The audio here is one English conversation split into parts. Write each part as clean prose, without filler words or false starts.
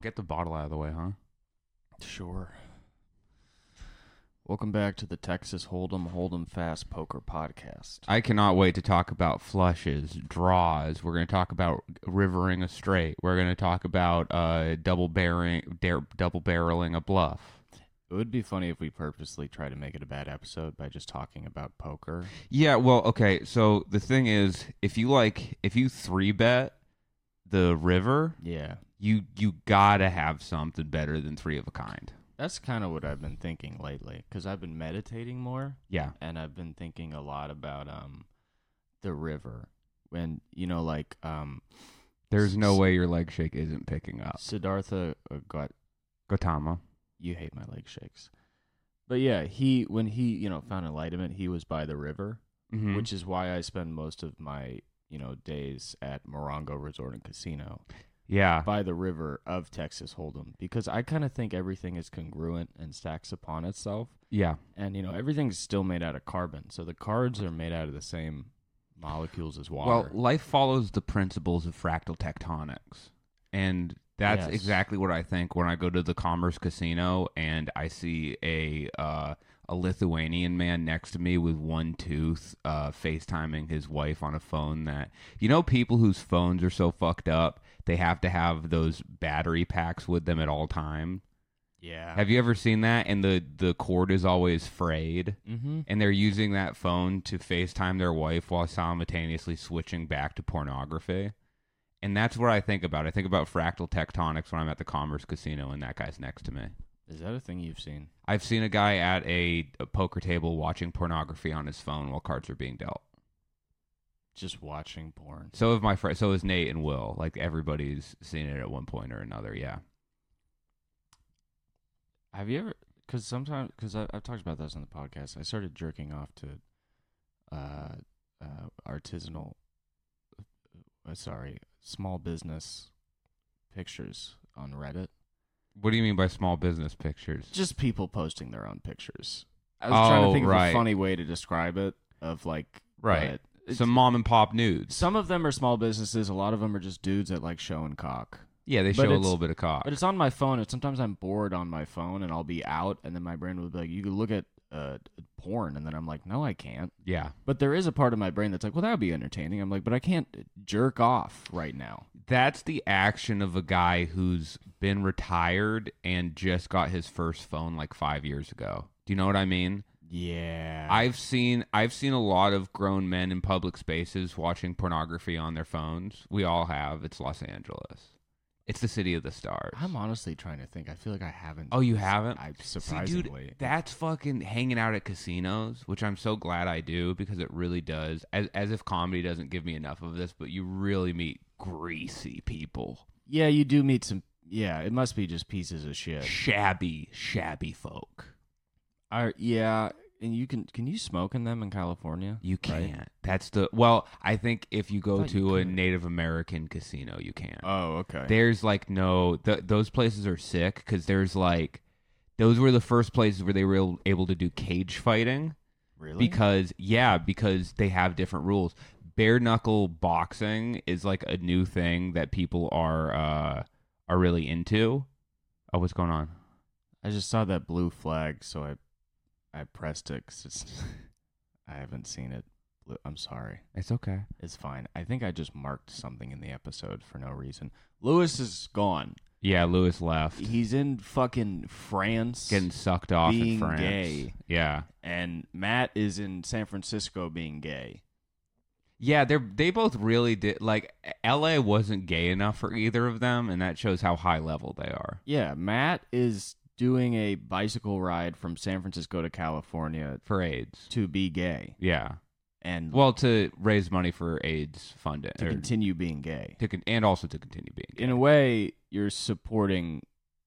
Get the bottle out of the way, huh? Sure. Welcome back to the Texas Hold'em Fast Poker Podcast. I cannot wait to talk about flushes, draws. We're going to talk about rivering a straight. We're going to talk about double barreling a bluff. It would be funny if we purposely try to make it a bad episode by just talking about poker. Yeah, well, okay. So the thing is, if you three bet the river, Yeah. you gotta have something better than three of a kind. That's kind of what I've been thinking lately, because I've been meditating more, Yeah. and I've been thinking a lot about the river. When, There's no way your leg shake isn't picking up. Siddhartha Gautama. you hate my leg shakes. But yeah, when he found enlightenment, he was by the river, Mm-hmm. which is why I spend most of my, days at Morongo Resort and Casino Yeah. by the river of Texas Hold'em, because I kind of think everything is congruent and stacks upon itself. Yeah. And, everything's still made out of carbon. So the cards are made out of the same molecules as water. Well, life follows the principles of fractal tectonics. And that's Yes. exactly what I think when I go to the Commerce Casino and I see a Lithuanian man next to me with one tooth FaceTiming his wife on a phone that... people whose phones are so fucked up, they have to have those battery packs with them at all time. yeah. Have you ever seen that? And the cord is always frayed. Mm-hmm. And they're using that phone to FaceTime their wife while simultaneously switching back to pornography. And that's what I think about. I think about fractal tectonics when I'm at the Commerce Casino and that guy's next to me. Is that a thing you've seen? I've seen a guy at a poker table watching pornography on his phone while cards are being dealt. Just watching porn. So have my friend. So has Nate and Will. Like everybody's seen it at one point or another. Yeah. Have you ever? Because I've talked about this on the podcast. I started jerking off to artisanal, small business pictures on Reddit. What do you mean by small business pictures? Just people posting their own pictures. I was trying to think of right. a funny way to describe it. Right. but Some mom and pop nudes. some of them are small businesses. A lot of them are just dudes that like showing cock. Yeah, they But show a it's- little bit of cock. But it's on my phone, and sometimes I'm bored on my phone, and I'll be out, and then my brain will be like, "You can look at porn," and then I'm like, "No, I can't." Yeah. But there is a part of my brain that's like, "Well, that would be entertaining." I'm like, "But I can't jerk off right now." That's the action of a guy who's been retired and just got his first phone like 5 years ago. Do you know what I mean? Yeah, I've seen a lot of grown men in public spaces watching pornography on their phones. We all have. It's Los Angeles. It's the city of the stars. I'm honestly trying to think. I feel like I haven't. Oh, you haven't? I See, surprisingly. dude, that's fucking hanging out at casinos, which I'm so glad I do because it really does. As if comedy doesn't give me enough of this, but you really meet greasy people. Yeah, you do meet some. Yeah, it must be just pieces of shit. Shabby folk. Yeah, and can you smoke in them in California? You Right? can't. I think if you go thought you to a could. Native American casino, you can. Oh, okay. There's like those places are sick because there's like, those were the first places where they were able to do cage fighting Really? because they have different rules. Bare knuckle boxing is like a new thing that people are really into. Oh, what's going on? I just saw that blue flag, so I pressed it 'cause I haven't seen it. I'm sorry. It's okay. It's fine. I think I just marked something in the episode for no reason. Lewis is gone. Yeah, Lewis left. He's in fucking France. Getting sucked off in being France. gay. Yeah. And Matt is in San Francisco being gay. Yeah, they both really did. Like, LA wasn't gay enough for either of them, and that shows how high level they are. Yeah, Matt is doing a bicycle ride from San Francisco to California For AIDS. to be gay Yeah. and Well, to raise money for AIDS funding. to continue being gay. And also to continue being gay. In a way, you're supporting,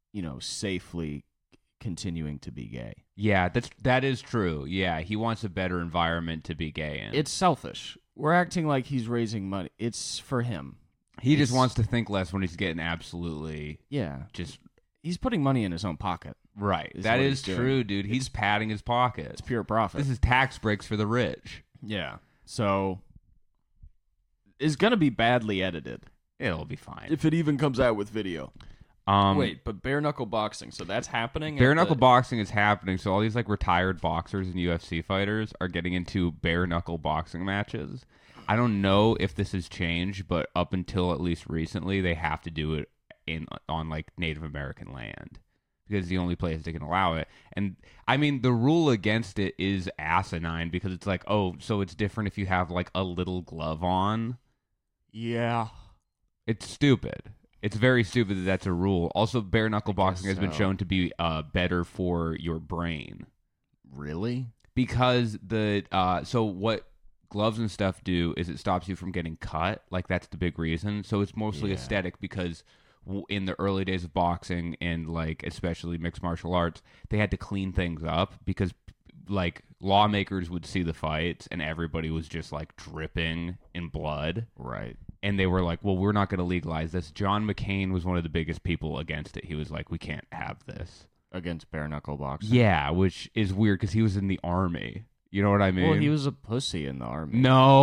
safely continuing to be gay. Yeah, that is true. Yeah, he wants a better environment to be gay in. It's selfish. We're acting like he's raising money. It's for him. He just it's- wants to think less when he's getting absolutely Yeah. just He's putting money in his own pocket. right. Is That what is he's true, doing. dude. He's padding his pockets. It's pure profit. This is tax breaks for the rich. Yeah. So it's going to be badly edited It'll be fine. if it even comes out with video. Wait, but bare knuckle boxing, so that's happening? Bare knuckle boxing is happening, so all these like retired boxers and UFC fighters are getting into bare knuckle boxing matches. I don't know if this has changed, but up until at least recently, they have to do it on like Native American land because it's the only place they can allow it. And I mean, the rule against it is asinine because it's like, oh, so it's different if you have like a little glove on. Yeah. It's stupid. It's very stupid that that's a rule. Also, bare knuckle boxing has been so. shown to be better for your brain. Really? Because so what gloves and stuff do is it stops you from getting cut. Like that's the big reason. So it's mostly aesthetic because in the early days of boxing and like especially mixed martial arts, they had to clean things up because like lawmakers would see the fights and everybody was just like dripping in blood. Right. And they were like, well, we're not going to legalize this. John McCain was one of the biggest people against it. He was like, we can't have this. Against bare knuckle boxing? Yeah, which is weird because he was in the army. You know what I mean? Well, he was a pussy in the army.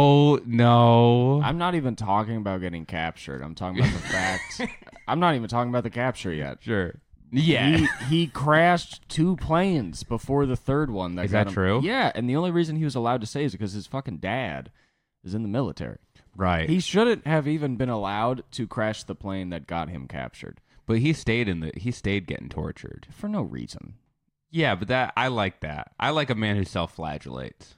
No. I'm not even talking about getting captured. I'm talking about the fact. I'm not even talking about the capture yet. Sure. Yeah. He crashed 2 planes before the third one. Is that true? Yeah, and the only reason he was allowed to say is because his fucking dad is in the military. Right. He shouldn't have even been allowed to crash the plane that got him captured. But he stayed getting tortured. For no reason. Yeah, but I like that. I like a man who self-flagellates.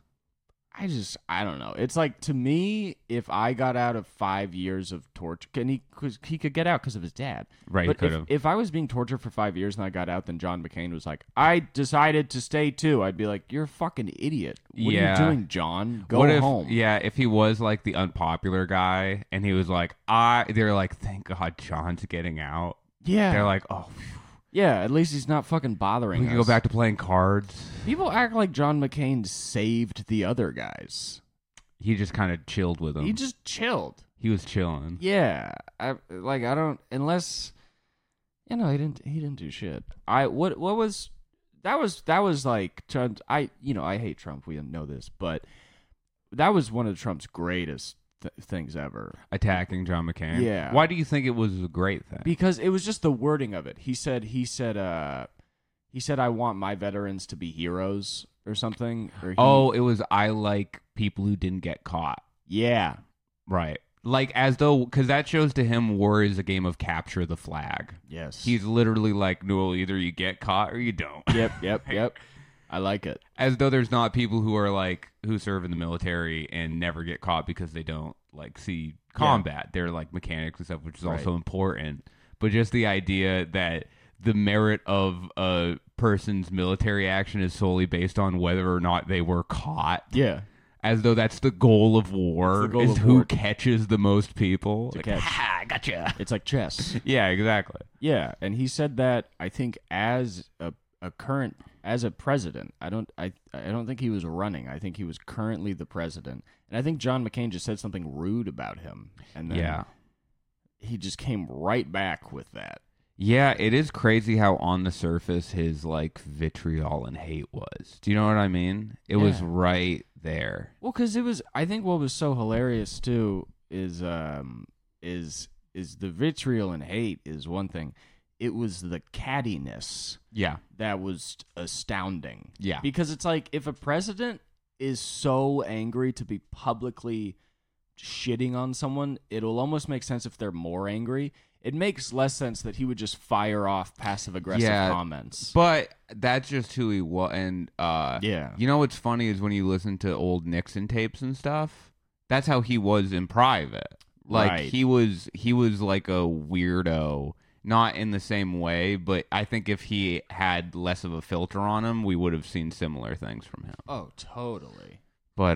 I don't know. It's like, to me, if I got out of 5 years of torture, and he could get out because of his dad. Right, but he could have. If I was being tortured for 5 years and I got out, then John McCain was like, I decided to stay too. I'd be like, you're a fucking idiot. What are you doing, John? Go home. Yeah, if he was like the unpopular guy and he was like, they're like, thank God John's getting out. Yeah. They're like, oh, phew. Yeah, at least he's not fucking bothering us. We can go back to playing cards. People act like John McCain saved the other guys. He just kind of chilled with them. He just chilled. He was chilling. Yeah, I don't, unless, he didn't do shit. That was like Trump. I hate Trump. We didn't know this, but that was one of Trump's greatest things ever. Attacking John McCain. Yeah. Why do you think it was a great thing? Because it was just the wording of it. He said, I want my veterans to be heroes or something. Or it was, I like people who didn't get caught. Yeah. Right. Like, as though, because that shows to him war is a game of capture the flag. Yes. He's literally like, no, either you get caught or you don't. Yep. I like it. As though there's not people who are like, who serve in the military and never get caught because they don't like see combat. They're like mechanics and stuff, which is also important. But just the idea that the merit of a person's military action is solely based on whether or not they were caught. Yeah. As though that's the goal of war, who catches the most people. To like, catch. Ha, gotcha. It's like chess. Yeah, exactly. Yeah, and he said that, I think, as a president. I don't think he was running. I think he was currently the president. And I think John McCain just said something rude about him. And then he just came right back with that. Yeah, it is crazy how on the surface his like vitriol and hate was. Do you know what I mean? It was right there. Well, because I think what was so hilarious too is the vitriol and hate is one thing. It was the cattiness. Yeah. That was astounding. Yeah. Because it's like, if a president is so angry to be publicly shitting on someone, it'll almost make sense if they're more angry. It makes less sense that he would just fire off passive-aggressive comments. But that's just who he was. And, you know what's funny is when you listen to old Nixon tapes and stuff, that's how he was in private. Like, he was like a weirdo. Not in the same way, but I think if he had less of a filter on him, we would have seen similar things from him. Oh, totally. But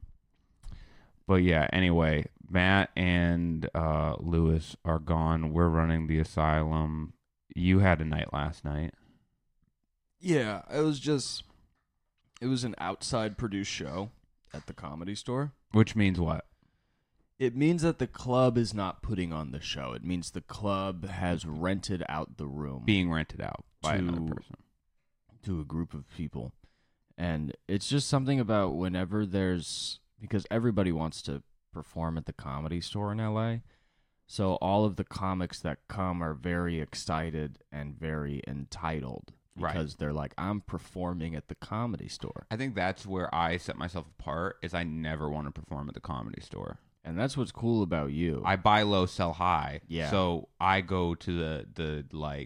yeah, anyway, Matt and Lewis are gone. We're running the asylum. You had a night last night. Yeah, it was an outside produced show at the Comedy Store. Which means what? It means that the club is not putting on the show. It means the club has rented out the room. Being rented out by another person. To a group of people. And it's just something about whenever because everybody wants to perform at the Comedy Store in LA. So all of the comics that come are very excited and very entitled because they're like, I'm performing at the Comedy Store. I think that's where I set myself apart. Is I never want to perform at the Comedy Store. And that's what's cool about you. I buy low, sell high. Yeah. So I go to the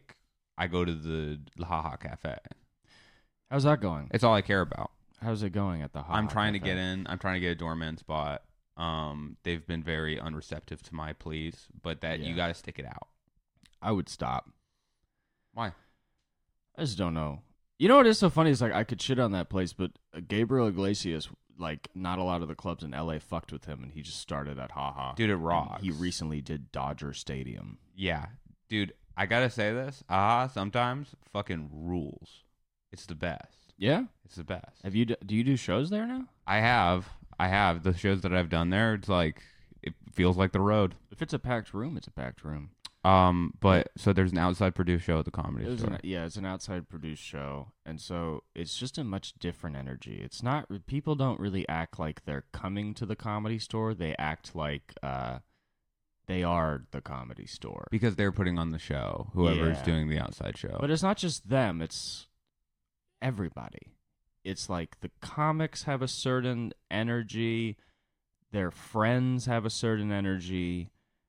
Ha Ha Cafe. How's that going? It's all I care about. How's it going at the Ha Ha I'm trying to Cafe? get in. I'm trying to get a doorman spot. They've been very unreceptive to my pleas, but you got to stick it out. I would stop. Why? I just don't know. You know what is so funny is like I could shit on that place, but Gabriel Iglesias, like not a lot of the clubs in LA fucked with him, and he just started at Ha Ha. Dude, it rocks. He recently did Dodger Stadium. Yeah, dude. I gotta say this. Ha sometimes fucking rules. It's the best. Yeah, It's the best. do you do shows there now? I have the shows that I've done there. It's like it feels like the road. If it's a packed room, it's a packed room. But so there's an outside produced show at the Comedy Store. It's an outside produced show, and so it's just a much different energy. It's not people don't really act like they're coming to the Comedy Store. They act like they are the Comedy Store Because they're putting on the show, whoever's Yeah. doing the outside show. But it's not just them, it's everybody. It's like the comics have a certain energy, their friends have a certain energy,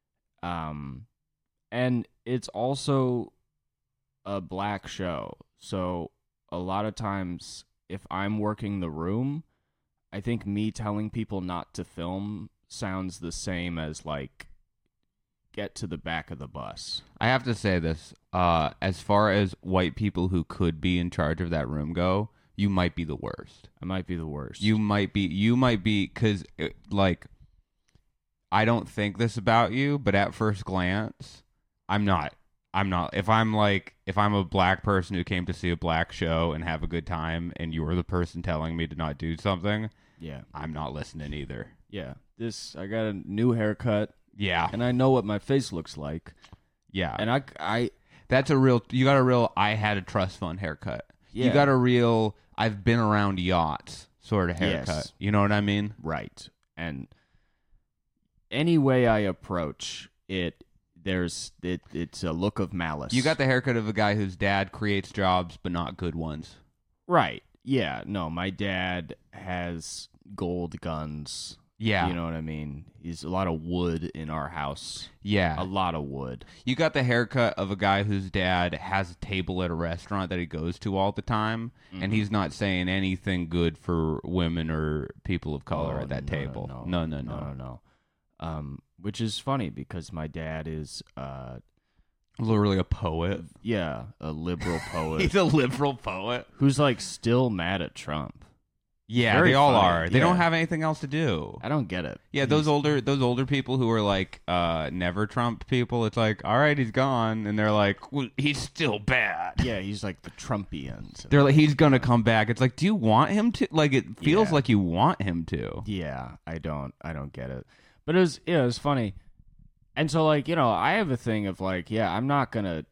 and it's also a black show. So a lot of times if I'm working the room, I think me telling people not to film sounds the same as like get to the back of the bus. I have to say this. As far as white people who could be in charge of that room go, you might be the worst. I might be the worst. You might be, because, like, I don't think this about you, but at first glance, I'm not. If I'm a black person who came to see a black show and have a good time, and you were the person telling me to not do something, Yeah. I'm not listening either. Yeah. I got a new haircut. Yeah. And I know what my face looks like. Yeah. And I you got a real, I had a trust fund haircut. Yeah. You got a real, I've been around yachts sort of haircut. Yes. You know what I mean? right. And any way I approach it, it's a look of malice. You got the haircut of a guy whose dad creates jobs, but not good ones. right. Yeah. No, my dad has gold guns. Yeah. You know what I mean? He's a lot of wood in our house. Yeah. A lot of wood. You got the haircut of a guy whose dad has a table at a restaurant that he goes to all the time, and he's not saying anything good for women or people of color at that table. No. Which is funny because my dad is, Literally a poet. a liberal poet He's a liberal poet. who's like still mad at Trump. Yeah, Very they all funny. are. They don't Yeah. have anything else to do. I don't get it. Yeah, those older people who are like never Trump people. It's like, all right, he's gone, and they're like, well, he's still bad. Yeah, he's like the Trumpians. They're like, he's gonna come back. It's like, do you want him to? Like, it feels Yeah. like you want him to. Yeah, I don't get it. But it was funny. And so like, I have a thing of like, I'm not gonna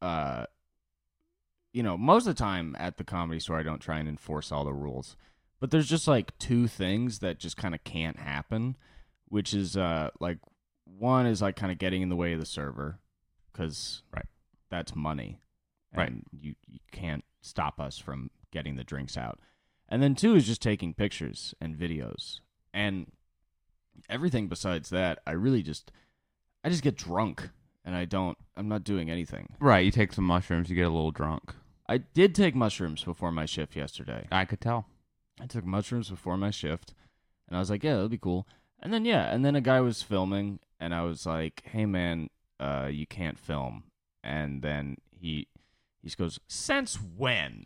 most of the time at the Comedy Store I don't try and enforce all the rules. But there's just like two things that just kind of can't happen, which is like one is like kind of getting in the way of the server cuz Right. that's money. Right. And you can't stop us from getting the drinks out. And then two is just taking pictures and videos. And everything besides that, I just get drunk and I'm not doing anything. Right. You take some mushrooms, you get a little drunk. I did take mushrooms before my shift yesterday. I could tell. I took mushrooms before my shift and I was like, yeah, that'll be cool. And then a guy was filming and I was like, hey man, you can't film. And then he goes, since when?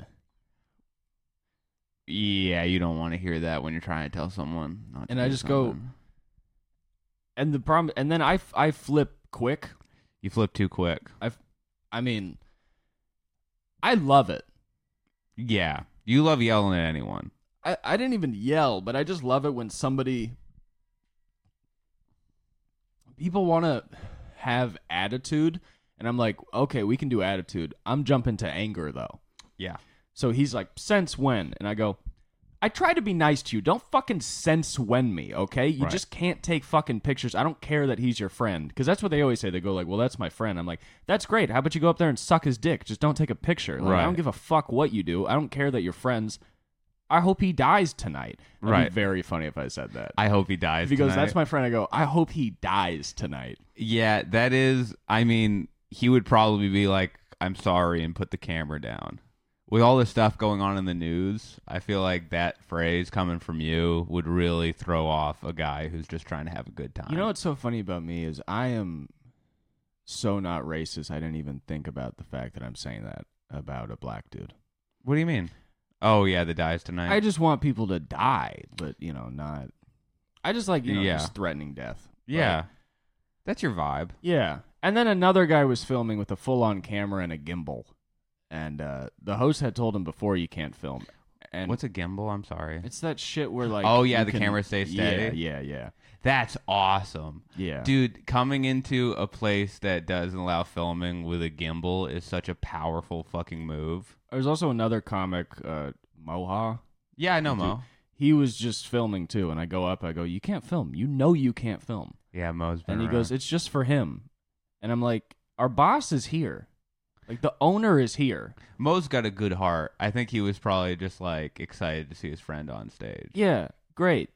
Yeah, you don't want to hear that when you're trying to tell someone. Not to And I do just go, something. and the problem, and then I flip quick. You flip too quick. I mean, I love it. Yeah, you love yelling at anyone. I didn't even yell, but I just love it when people want to have attitude, and I'm like, okay, we can do attitude. I'm jumping to anger, though. Yeah. So he's like, since when? And I go, I try to be nice to you. Don't fucking sense-when me, okay? You just can't take fucking pictures. I don't care that he's your friend. Because that's what they always say. They go like, well, that's my friend. I'm like, that's great. How about you go up there and suck his dick? Just don't take a picture. Like, I don't give a fuck what you do. I don't care that you're friends. I hope he dies tonight. It'd be very funny if I said that. I hope he dies if he goes, tonight. that's my friend, I go, I hope he dies tonight. Yeah, that is, I mean, he would probably be like, I'm sorry, and put the camera down. With all this stuff going on in the news, I feel like that phrase coming from you would really throw off a guy who's just trying to have a good time. You know what's so funny about me is I am so not racist, I didn't even think about the fact that I'm saying that about a black dude. What do you mean? Oh, yeah, the dies tonight. I just want people to die, but, not... I just like, just threatening death. Yeah. That's your vibe. Yeah. And then another guy was filming with a full-on camera and a gimbal. And the host had told him before you can't film. And what's a gimbal? I'm sorry. It's that shit where like oh yeah, the camera stays steady. Yeah. That's awesome. Yeah, dude, coming into a place that doesn't allow filming with a gimbal is such a powerful fucking move. There's also another comic, Moha. Yeah, I know Mo. He was just filming too, and I go up. I go, you can't film. You know you can't film. Yeah, Mo's been. And he around. goes, it's just for him. And I'm like, our boss is here. Like, the owner is here. Mo's got a good heart. I think he was probably just, like, excited to see his friend on stage. Yeah, great.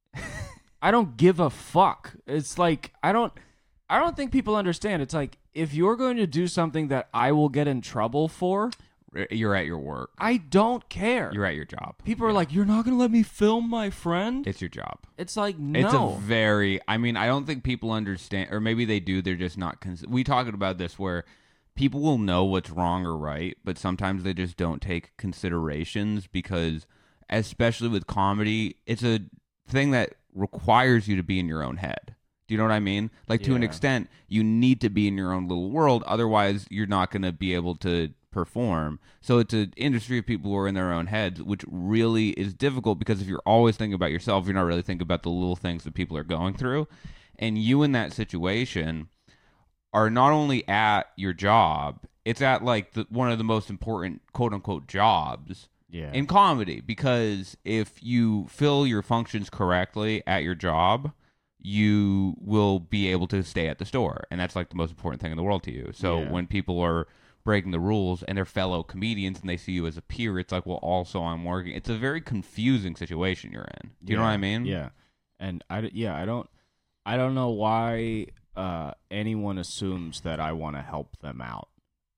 I don't give a fuck. It's like, I don't think people understand. It's like, if you're going to do something that I will get in trouble for... You're at your work. I don't care. You're at your job. People are like, you're not going to let me film my friend? It's your job. It's like, no. It's a very... I mean, I don't think people understand... Or maybe they do, they're just not... We talked about this where... People will know what's wrong or right, but sometimes they just don't take considerations because, especially with comedy, it's a thing that requires you to be in your own head. Do you know what I mean? Like, to an extent, you need to be in your own little world. Otherwise, you're not going to be able to perform. So it's an industry of people who are in their own heads, which really is difficult because if you're always thinking about yourself, you're not really thinking about the little things that people are going through. And you in that situation... are not only at your job, it's at like one of the most important quote unquote jobs in comedy. Because if you fill your functions correctly at your job, you will be able to stay at the store. And that's like the most important thing in the world to you. So when people are breaking the rules and they're fellow comedians and they see you as a peer, it's like, well, also I'm working. It's a very confusing situation you're in. Do you know what I mean? Yeah. And I don't know why anyone assumes that I want to help them out,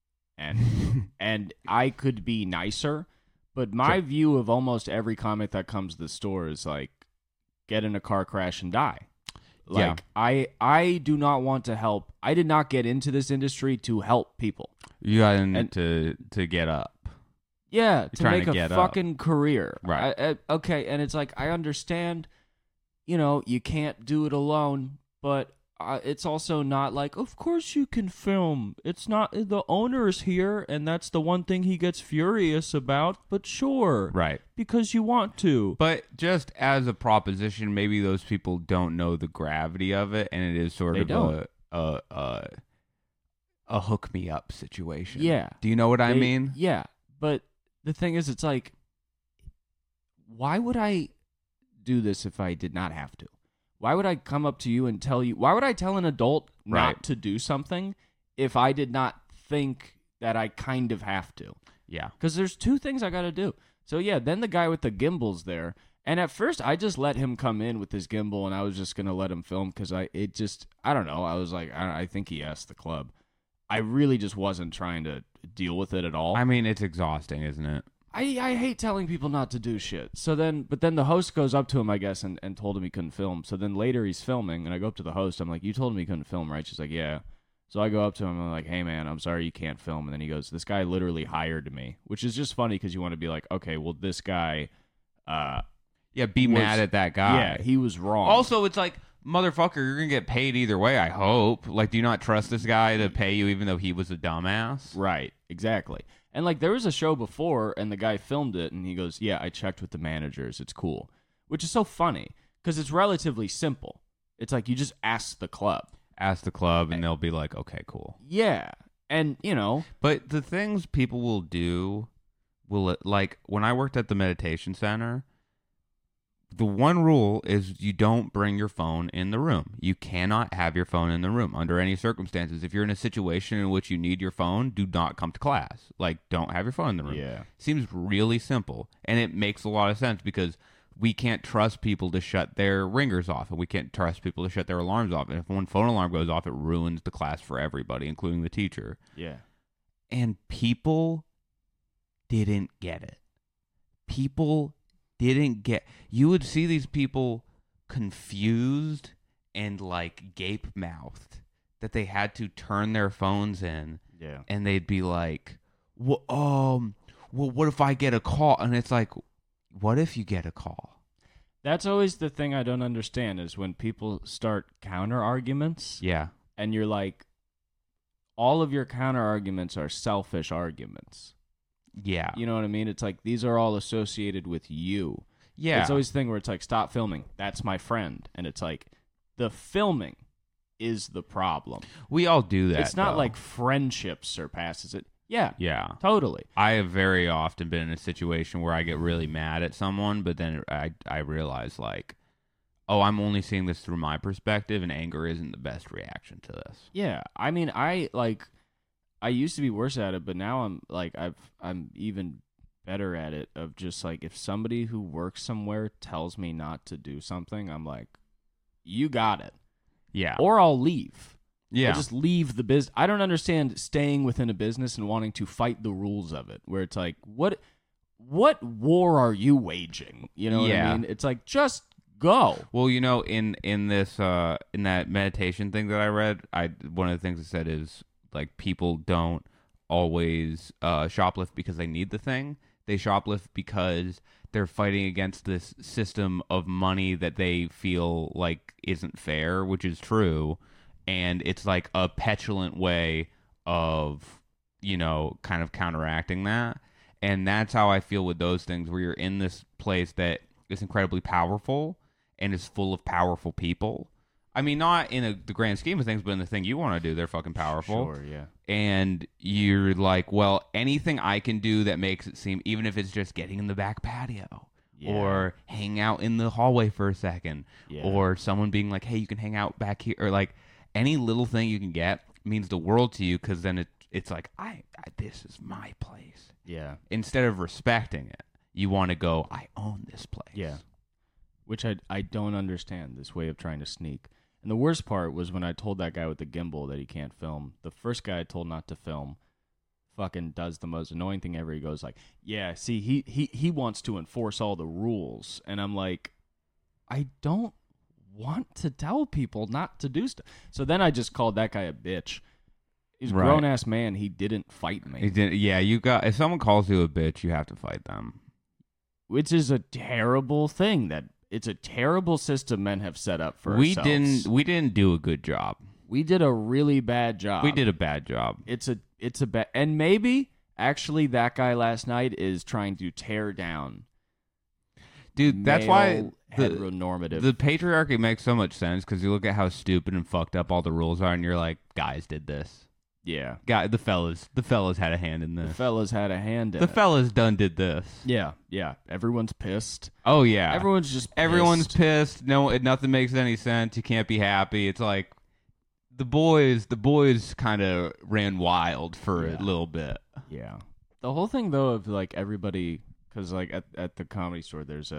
and I could be nicer, but my view of almost every comic that comes to the store is like, get in a car crash and die. Like, I do not want to help. I did not get into this industry to help people. You got in to get up. Yeah, to make a fucking career. Right. Okay, and it's like, I understand, you can't do it alone, but it's also not like, of course you can film. It's not, the owner's here, and that's the one thing he gets furious about, but sure. Right. Because you want to. But just as a proposition, maybe those people don't know the gravity of it, and it is sort of a hook me up situation. Yeah. Do you know what I mean? Yeah. But the thing is, it's like, why would I do this if I did not have to? Why would I come up to you and tell you? Why would I tell an adult not to do something if I did not think that I kind of have to? Yeah. Because there's two things I got to do. So, yeah, then the guy with the gimbal's there. And at first, I just let him come in with his gimbal, and I was just going to let him film because I don't know. I was like, I think he asked the club. I really just wasn't trying to deal with it at all. I mean, it's exhausting, isn't it? I hate telling people not to do shit. But then the host goes up to him, I guess, and told him he couldn't film. So then later he's filming, and I go up to the host. I'm like, you told him he couldn't film, right? She's like, yeah. So I go up to him, and I'm like, hey, man, I'm sorry you can't film. And then he goes, this guy literally hired me, which is just funny because you want to be like, okay, well, this guy... be mad at that guy. Yeah, he was wrong. Also, it's like, motherfucker, you're going to get paid either way, I hope. Like, do you not trust this guy to pay you even though he was a dumbass? Right, exactly. And, like, there was a show before, and the guy filmed it, and he goes, yeah, I checked with the managers. It's cool. Which is so funny, because it's relatively simple. It's like, you just ask the club. Ask the club, and they'll be like, okay, cool. Yeah. And, But the things people will do, like, when I worked at the meditation center, the one rule is you don't bring your phone in the room. You cannot have your phone in the room under any circumstances. If you're in a situation in which you need your phone, do not come to class. Like, don't have your phone in the room. Yeah. Seems really simple, and it makes a lot of sense because we can't trust people to shut their ringers off, and we can't trust people to shut their alarms off. And if one phone alarm goes off, it ruins the class for everybody, including the teacher. Yeah. And people didn't get it. People didn't get. You would see these people confused and like gape mouthed that they had to turn their phones in. Yeah. And they'd be like, well, what if I get a call? And it's like, what if you get a call? That's always the thing I don't understand is when people start counter arguments. Yeah. And you're like, all of your counter arguments are selfish arguments. Yeah. You know what I mean? It's like, these are all associated with you. Yeah. It's always the thing where it's like, stop filming. That's my friend. And it's like, the filming is the problem. We all do that. It's not though. like friendship surpasses it. Yeah. Yeah. Totally. I have very often been in a situation where I get really mad at someone, but then I realize, like, oh, I'm only seeing this through my perspective, and anger isn't the best reaction to this. Yeah. I mean, I used to be worse at it, but now I'm even better at it of just like, if somebody who works somewhere tells me not to do something, I'm like, you got it. Yeah. Or I'll leave. Yeah. I'll just leave the business. I don't understand staying within a business and wanting to fight the rules of it, where it's like, what war are you waging? You know what I mean? It's like, just go. Well, you know, in this in that meditation thing that I read, one of the things it said is, like, people don't always shoplift because they need the thing. They shoplift because they're fighting against this system of money that they feel like isn't fair, which is true. And it's like a petulant way of, you know, kind of counteracting that. And that's how I feel with those things, where you're in this place that is incredibly powerful and is full of powerful people. I mean, not in the grand scheme of things, but in the thing you want to do, they're fucking powerful. Sure, yeah. And you're like, well, anything I can do that makes it seem, even if it's just getting in the back patio, Yeah. or hang out in the hallway for a second, Yeah. or someone being like, hey, you can hang out back here, or like any little thing you can get means the world to you, because then it's like, I this is my place. Yeah. Instead of respecting it, you want to go, I own this place. Yeah. Which I don't understand, this way of trying to sneak. And the worst part was when I told that guy with the gimbal that he can't film. The first guy I told not to film fucking does the most annoying thing ever. He goes like, yeah, see, he wants to enforce all the rules. And I'm like, I don't want to tell people not to do stuff. So then I just called that guy a bitch. He's a Right. grown-ass man. He didn't fight me. Yeah, if someone calls you a bitch, you have to fight them. Which is a terrible thing. It's a terrible system men have set up for ourselves. We didn't do a good job. We did a really bad job. We did a bad job. It's a bad, and maybe actually that guy last night is trying to tear down. Dude, that's why heteronormative. the patriarchy makes so much sense, because you look at how stupid and fucked up all the rules are, and you're like, guys did this. Yeah, The fellas had a hand in the this. fellas had a hand in The it. fellas did this. Yeah. Everyone's pissed. Oh yeah, Everyone's pissed. No, nothing makes any sense. You can't be happy. It's like the boys kind of ran wild for a little bit. Yeah. The whole thing though of like everybody, because like at the Comedy Store there's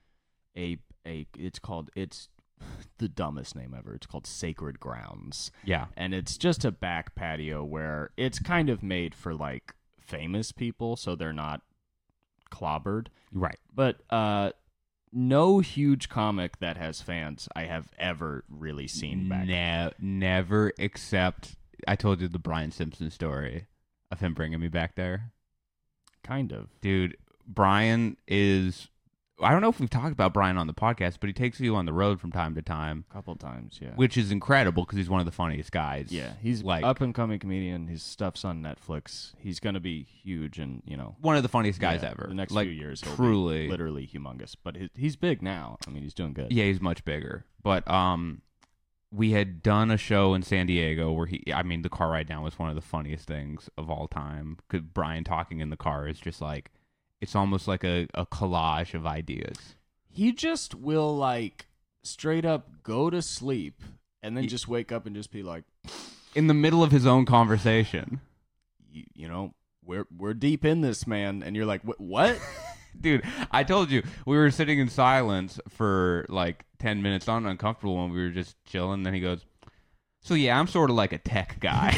it's the dumbest name ever. It's called Sacred Grounds. Yeah. And it's just a back patio where it's kind of made for like famous people, so they're not clobbered. Right. But no huge comic that has fans I have ever really seen back. Never, except I told you the Brian Simpson story of him bringing me back there. Kind of. Dude, Brian is... I don't know if we've talked about Brian on the podcast, but he takes you on the road from time to time. A couple times, yeah. Which is incredible, because he's one of the funniest guys. Yeah, he's like up-and-coming comedian. His stuff's on Netflix. He's going to be huge and, one of the funniest guys ever. The next like, few years, he'll truly. be literally humongous. But he's big now. I mean, he's doing good. Yeah, he's much bigger. But we had done a show in San Diego where the car ride down was one of the funniest things of all time. 'Cause Brian talking in the car is just like, it's almost like a collage of ideas. He just will like straight up go to sleep and then just wake up and just be like, in the middle of his own conversation. you know, we're deep in this, man. And you're like, what? Dude, I told you, we were sitting in silence for like 10 minutes, not uncomfortable, when we were just chilling. Then he goes, so yeah, I'm sort of like a tech guy.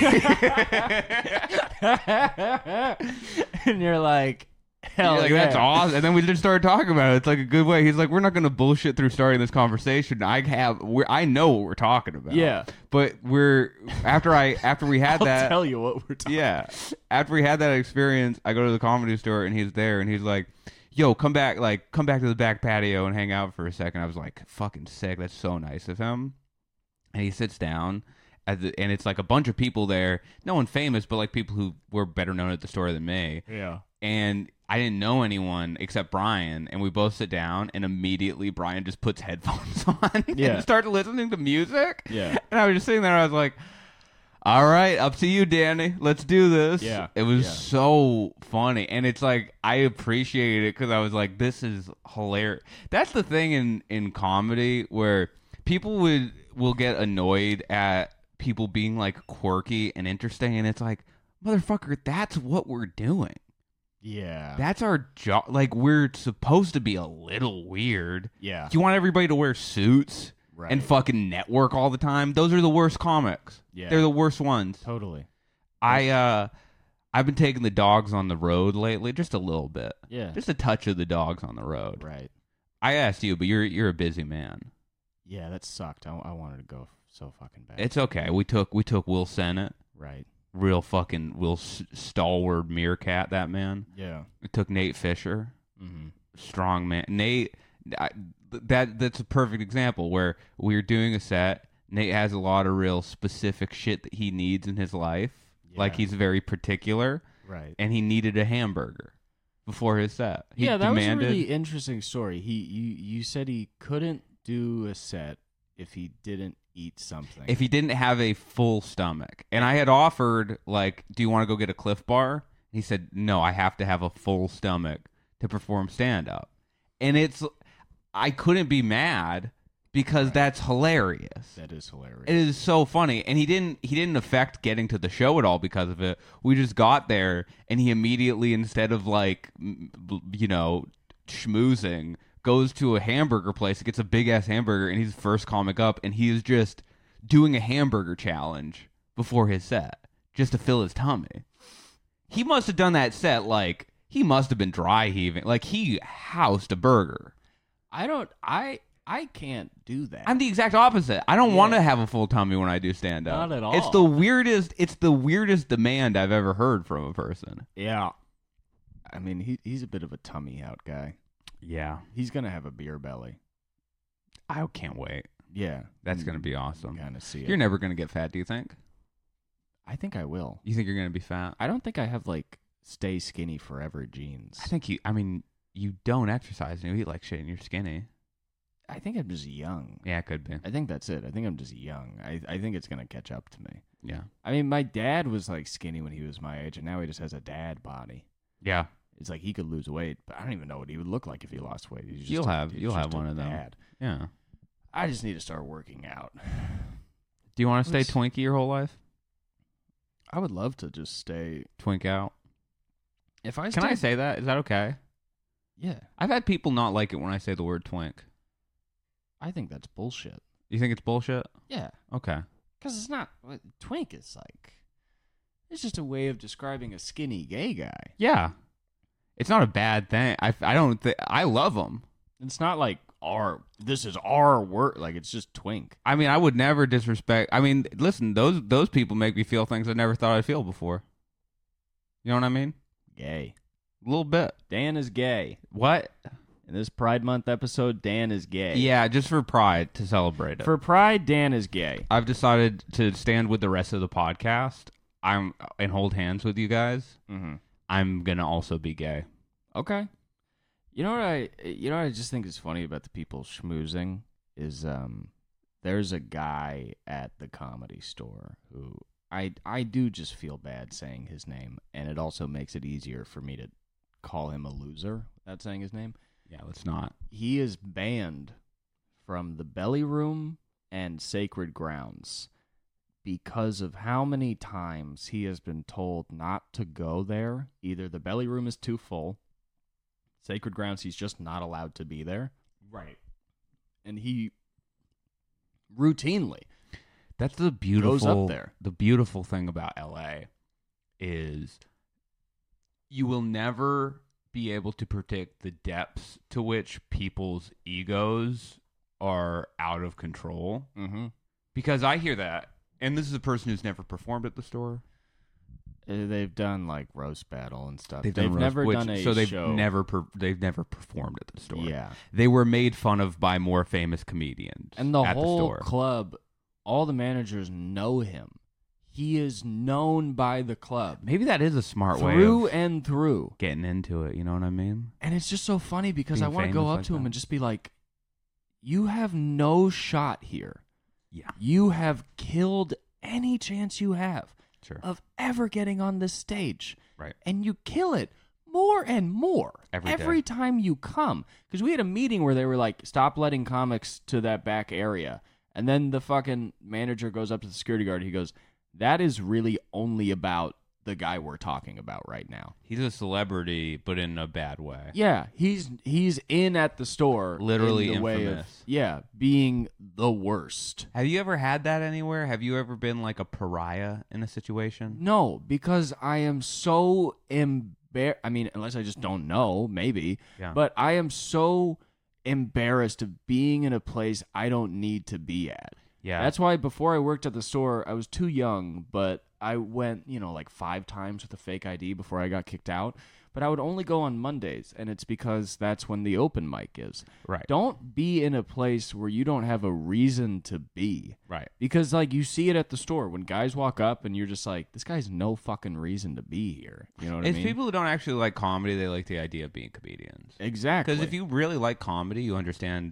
And you're like, hell You're like, yeah. that's awesome. And then we just started talking about it. It's like a good way. He's like, we're not going to bullshit through starting this conversation. I know what we're talking about. Yeah. But after we had I'll that. tell you what we're talking Yeah. After we had that experience, I go to the Comedy Store and he's there and he's like, yo, come back to the back patio and hang out for a second. I was like, fucking sick. That's so nice of him. And he sits down, and it's like a bunch of people there. No one famous, but like people who were better known at the store than me. Yeah. And I didn't know anyone except Brian. And we both sit down, and immediately Brian just puts headphones on and starts listening to music. Yeah. And I was just sitting there, and I was like, all right, up to you, Danny. Let's do this. Yeah. It was so funny. And it's like, I appreciate it because I was like, this is hilarious. That's the thing in comedy where people will get annoyed at people being like quirky and interesting. And it's like, motherfucker, that's what we're doing. Yeah. That's our job. Like, we're supposed to be a little weird. Yeah. You want everybody to wear suits? Right. And fucking network all the time. Those are the worst comics. Yeah. They're the worst ones. Totally. I've been taking the dogs on the road lately, just a little bit. Yeah. Just a touch of the dogs on the road. Right. I asked you, but you're a busy man. Yeah, that sucked. I wanted to go so fucking bad. It's okay. We took Will Sennett, right. real fucking stalwart meerkat. That man. Yeah. We took Nate Fisher, Mm-hmm. strong man. Nate. That's a perfect example where we're doing a set. Nate has a lot of real specific shit that he needs in his life. Yeah. Like, he's very particular. Right. And he needed a hamburger before his set. He that demanded, was a really interesting story. You said he couldn't do a set if he didn't eat something. if he didn't have a full stomach. And I had offered, like, do you want to go get a Cliff Bar? He said, no, I have to have a full stomach to perform stand-up. And I couldn't be mad because that's hilarious. That is hilarious. It is so funny, and he didn't affect getting to the show at all because of it. We just got there, and he immediately, instead of like, schmoozing, goes to a hamburger place, gets a big ass hamburger, and he's the first comic up, and he is just doing a hamburger challenge before his set just to fill his tummy. He must have done that set like he must have been dry heaving, like he housed a burger. I can't do that. I'm the exact opposite. I don't want to have a full tummy when I do stand up. Not at all. It's the weirdest demand I've ever heard from a person. Yeah. I mean, he's a bit of a tummy out guy. Yeah. He's gonna have a beer belly. I can't wait. Yeah. That's going to be awesome. Kind of see it. You're never going to get fat, do you think? I think I will. You think you're going to be fat? I don't think I have like stay skinny forever genes. I think you don't exercise and you eat like shit and you're skinny. I think I'm just young. Yeah, it could be. I think that's it. I think I'm just young. I think it's gonna catch up to me. Yeah. I mean, my dad was like skinny when he was my age, and now he just has a dad body. Yeah. It's like he could lose weight, but I don't even know what he would look like if he lost weight. He's just You'll have just one a of them. dad. Yeah. I just need to start working out. Do you want to stay Let's- twinky your whole life? I would love to just stay. Twink out. If I Can I say that? Is that okay? Yeah, I've had people not like it when I say the word twink. I think that's bullshit. You think it's bullshit? Yeah, Okay. because it's not. Twink is like. It's just a way of describing a skinny gay guy. Yeah. It's not a bad thing. I don't think I love them. It's not like this is our word. Like it's just twink. I mean, I would never disrespect. I mean, listen, those people make me feel things I never thought I'd feel before. You know what I mean? Gay. A little bit. Dan is gay. What? In this Pride Month episode, Dan is gay. Yeah, just for pride to celebrate it. For Pride, Dan is gay. I've decided to stand with the rest of the podcast. And hold hands with you guys. Mm-hmm. I'm gonna also be gay. Okay. You know what I just think is funny about the people schmoozing is there's a guy at the Comedy Store who I do just feel bad saying his name, and it also makes it easier for me to call him a loser without saying his name. Yeah, let's not. He is banned from the Belly Room and Sacred Grounds because of how many times he has been told not to go there. Either the Belly Room is too full, Sacred Grounds, he's just not allowed to be there. Right. And he routinely That's the beautiful goes up there. The beautiful thing about LA is you will never be able to predict the depths to which people's egos are out of control. Mm-hmm. Because I hear that, and this is a person who's never performed at the store. They've done like roast battle and stuff. They've never done a so they've show. they've never performed at the store. Yeah, They were made fun of by more famous comedians. and the at whole the store. club, all the managers know him. He is known by the club Maybe that is a smart way through of and through. getting into it. You know what I mean? And it's just so funny because Being I want to go famous up like to him that. and just be like, "You have no shot here. Yeah, You have killed any chance you have sure. of ever getting on this stage. Right. And you kill it more and more Every day. time you come. Because we had a meeting where they were like, stop letting comics to that back area. And then the fucking manager goes up to the security guard. He goes, that is really only about the guy we're talking about right now. He's a celebrity, but in a bad way. Yeah, he's in at the store. Literally in the way of, infamous. yeah, being the worst. Have you ever had that anywhere? Have you ever been like a pariah in a situation? No, because I am so embarrassed. I mean, unless I just don't know, maybe. Yeah. But I am so embarrassed of being in a place I don't need to be at. Yeah. That's why before I worked at the store, I was too young, but I went, like 5 times with a fake ID before I got kicked out. But I would only go on Mondays, and it's because that's when the open mic is. right. Don't be in a place where you don't have a reason to be. Right. Because, you see it at the store. When guys walk up and you're just like, this guy's no fucking reason to be here. You know what I It's mean? people who don't actually like comedy, they like the idea of being comedians. Exactly. Because if you really like comedy, you understand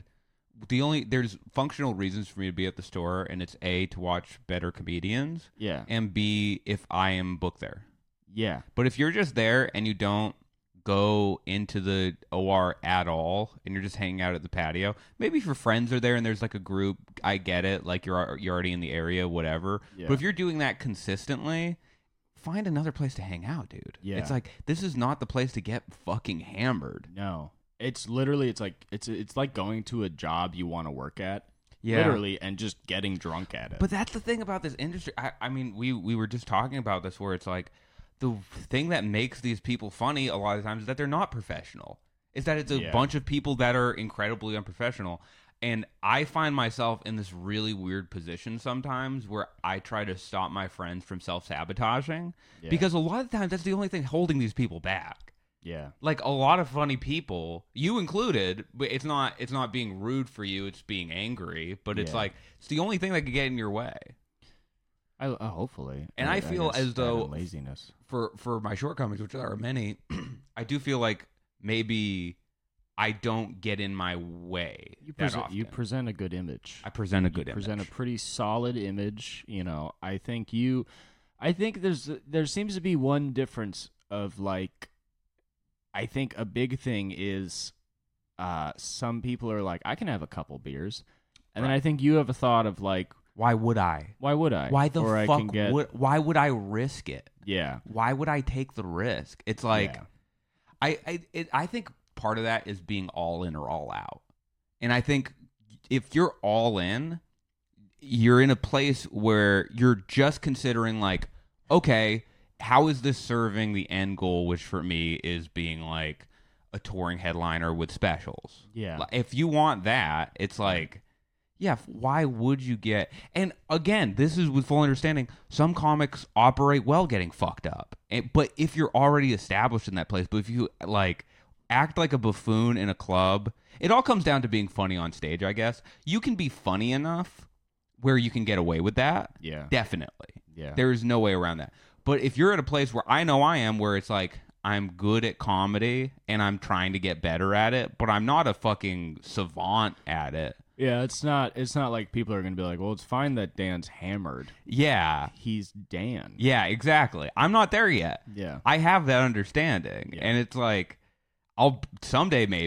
there's functional reasons for me to be at the store, and it's A, to watch better comedians, Yeah. and B, if I am booked there. Yeah. But if you're just there and you don't go into the OR at all, and you're just hanging out at the patio, maybe if your friends are there and there's like a group, I get it, like you're already in the area, whatever. Yeah. But if you're doing that consistently, find another place to hang out, dude. Yeah. It's like, this is not the place to get fucking hammered. No. It's literally, it's like going to a job you want to work at. Yeah. Literally, and just getting drunk at it. But that's the thing about this industry. I mean, we were just talking about this, where it's like, the thing that makes these people funny a lot of times is that they're not professional. Is that it's a bunch of people that are incredibly unprofessional. And I find myself in this really weird position sometimes where I try to stop my friends from self-sabotaging. Yeah. Because a lot of times that's the only thing holding these people back. Yeah. Like, a lot of funny people, you included, but it's not being rude for you, it's being angry. But it's Yeah. like, it's the only thing that could get in your way. Hopefully. And I feel guess as though- that and laziness. For my shortcomings, which there are many, I do feel like maybe I don't get in my way You that present often. a good image. I present a good Present a image. pretty solid image. I think there seems to be one difference of I think a big thing is some people are like, I can have a couple beers. And then Right. I think you have a thought of Why would I? why would I? Why the or I fuck can get, why would I risk it? Yeah. Why would I take the risk? It's like, Yeah. I think part of that is being all in or all out. And I think if you're all in, you're in a place where you're just considering okay, how is this serving the end goal, which for me is being like a touring headliner with specials. Yeah. If you want that, it's like, yeah, why would you get... And again, this is with full understanding, some comics operate well getting fucked up. But if you're already established in that place, but if you act like a buffoon in a club, it all comes down to being funny on stage, I guess. You can be funny enough where you can get away with that. Yeah. Definitely. Yeah. There's no way around that. But if you're at a place where I know I am, where it's like, I'm good at comedy and I'm trying to get better at it, but I'm not a fucking savant at it. Yeah, it's not like people are going to be like, well, it's fine that Dan's hammered. Yeah. He's Dan. Yeah, exactly. I'm not there yet. Yeah. I have that understanding. Yeah. And it's like, I'll someday maybe,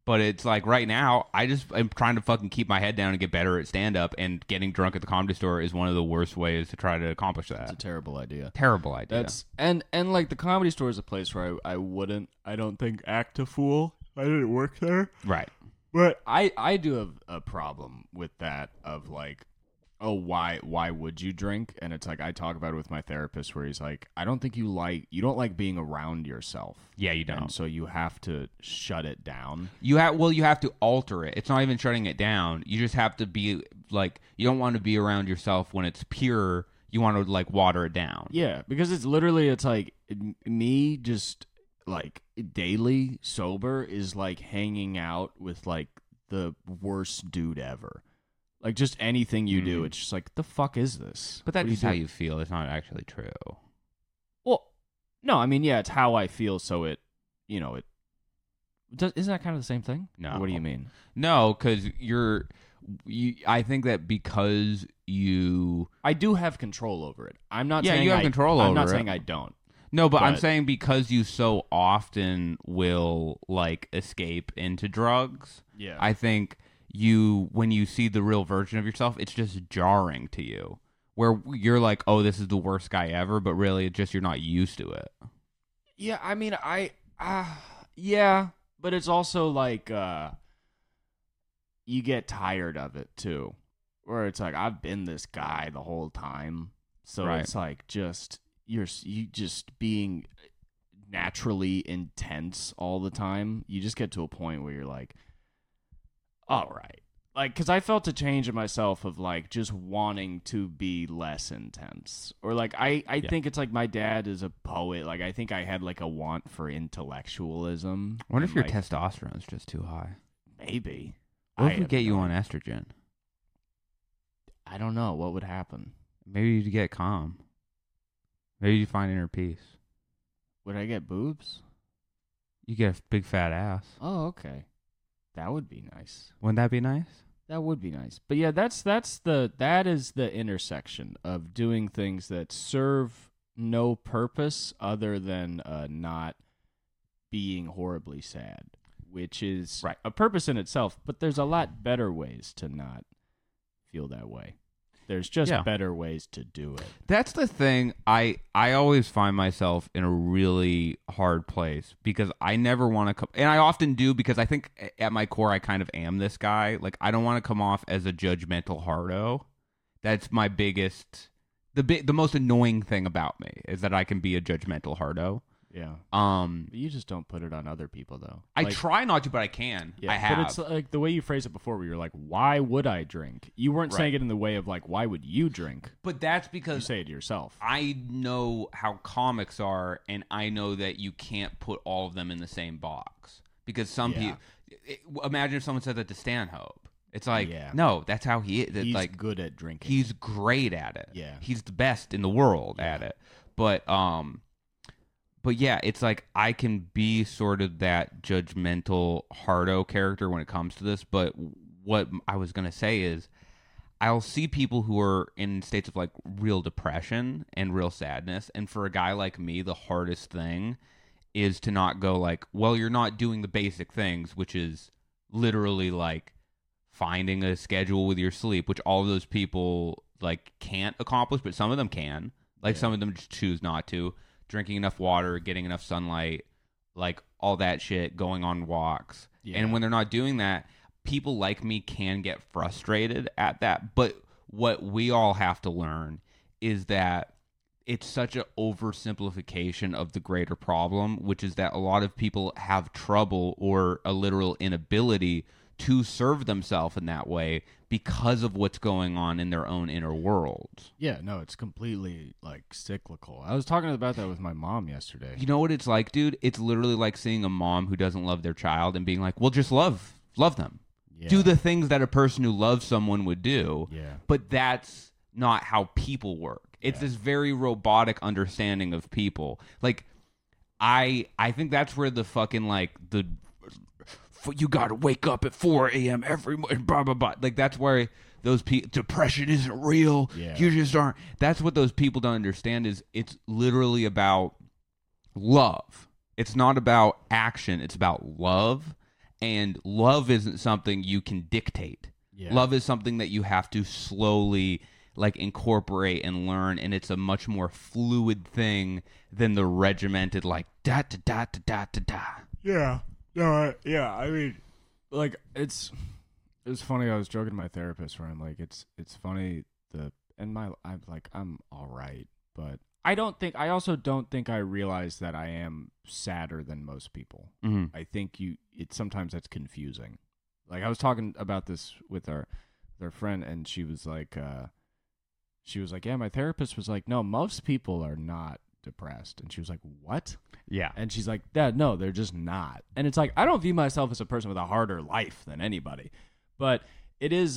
But it's like right now, I just am trying to fucking keep my head down and get better at stand up, and getting drunk at the Comedy Store is one of the worst ways to try to accomplish that. It's a terrible idea. Terrible idea. That's and like the Comedy Store is a place where I don't think act a fool. I didn't work there. Right. But I do have a problem with that of like, oh, why would you drink? And it's like I talk about it with my therapist where he's like, I don't think you don't like being around yourself. Yeah, you don't. And so you have to shut it down. You have to alter it. It's not even shutting it down. You just have to be like, you don't want to be around yourself when it's pure. You want to like water it down. Yeah, because it's like me just like daily sober is like hanging out with like the worst dude ever. Like, just anything you do, it's just like, the fuck is this? But that's just how you feel. It's not actually true. Well, no, I mean, yeah, it's how I feel, so it, isn't that kind of the same thing? No. Or what do you mean? No, because I think that because you... I do have control over it. I'm not saying you have control over it. I'm not saying I don't. No, but I'm saying because you so often will, like, escape into drugs, yeah. I think... when you see the real version of yourself, it's just jarring to you. Where you're like, oh, this is the worst guy ever, but really it's just you're not used to it. Yeah, I mean, yeah, but it's also like you get tired of it too. Where it's like, I've been this guy the whole time. So right. It's like you just being naturally intense all the time. You just get to a point where you're like, all right. Like, because I felt a change in myself of, like, just wanting to be less intense. Or, like, I think it's like my dad is a poet. Like, I think I had, like, a want for intellectualism. I wonder if your testosterone's just too high. Maybe. What if we get you on estrogen? I don't know. What would happen? Maybe you'd get calm. Maybe you'd find inner peace. Would I get boobs? You get a big fat ass. Oh, okay. That would be nice. Wouldn't that be nice? That would be nice. But yeah, that is the intersection of doing things that serve no purpose other than not being horribly sad, which is a purpose in itself. But there's a lot better ways to not feel that way. There's just better ways to do it. That's the thing. I always find myself in a really hard place because I never want to come, and I often do because I think at my core I kind of am this guy. Like, I don't want to come off as a judgmental hardo. That's my biggest, the most annoying thing about me is that I can be a judgmental hardo. Yeah. But you just don't put it on other people, though. I try not to, but I can. Yeah, I have. But it's like the way you phrased it before, where you're like, "Why would I drink?" You weren't saying it in the way of like, "Why would you drink?" But that's because you say it to yourself. I know how comics are, and I know that you can't put all of them in the same box because some people. Imagine if someone said that to Stanhope. It's like, no, that's how he is. He's like, good at drinking. He's great at it. Yeah, he's the best in the world at it. But yeah, it's like I can be sort of that judgmental hardo character when it comes to this. But what I was going to say is I'll see people who are in states of like real depression and real sadness. And for a guy like me, the hardest thing is to not go like, well, you're not doing the basic things, which is literally like finding a schedule with your sleep, which all of those people like can't accomplish, but some of them can. Like some of them just choose not to. Drinking enough water, getting enough sunlight, like all that shit, going on walks. Yeah. And when they're not doing that, people like me can get frustrated at that. But what we all have to learn is that it's such an oversimplification of the greater problem, which is that a lot of people have trouble or a literal inability to serve themselves in that way because of what's going on in their own inner worlds. Yeah, no, it's completely like cyclical. I was talking about that with my mom yesterday. You know what it's like, dude? It's literally like seeing a mom who doesn't love their child and being like, well, just love them. Yeah. Do the things that a person who loves someone would do. Yeah. But that's not how people work. It's this very robotic understanding of people. Like, I think that's where the fucking like the you gotta wake up at 4 a.m. every morning, blah, blah, blah. Like, that's where those people, depression isn't real. Yeah. You just aren't. That's what those people don't understand is it's literally about love. It's not about action. It's about love. And love isn't something you can dictate. Yeah. Love is something that you have to slowly like incorporate and learn, and it's a much more fluid thing than the regimented like da da da da da da da. Yeah. No, yeah, I mean, like, it's funny. I was joking to my therapist where I'm like, it's funny, I'm all right, but I also don't think I realize that I am sadder than most people. Mm-hmm. I think sometimes that's confusing. Like, I was talking about this with our friend, and she was like, yeah, my therapist was like, no, most people are not depressed. And she was like, what? Yeah. And she's like, no, they're just not. And it's like, I don't view myself as a person with a harder life than anybody, but it is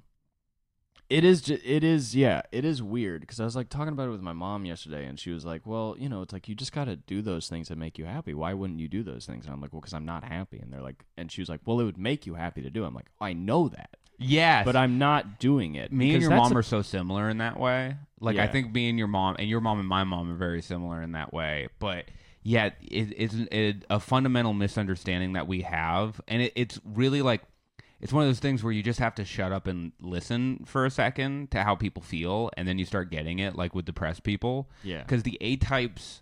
weird, because I was like talking about it with my mom yesterday, and she was like, well, it's like, you just got to do those things that make you happy. Why wouldn't you do those things? And I'm like, well, because I'm not happy. And she was like, well, it would make you happy to do it. I'm like, I know that. Yes. But I'm not doing it. Me and your mom are so similar in that way. Like, Yeah. I think me and your mom and my mom are very similar in that way. But yeah, it's a fundamental misunderstanding that we have. And it's really like, it's one of those things where you just have to shut up and listen for a second to how people feel. And then you start getting it, like with depressed people. Yeah. Because the A-types,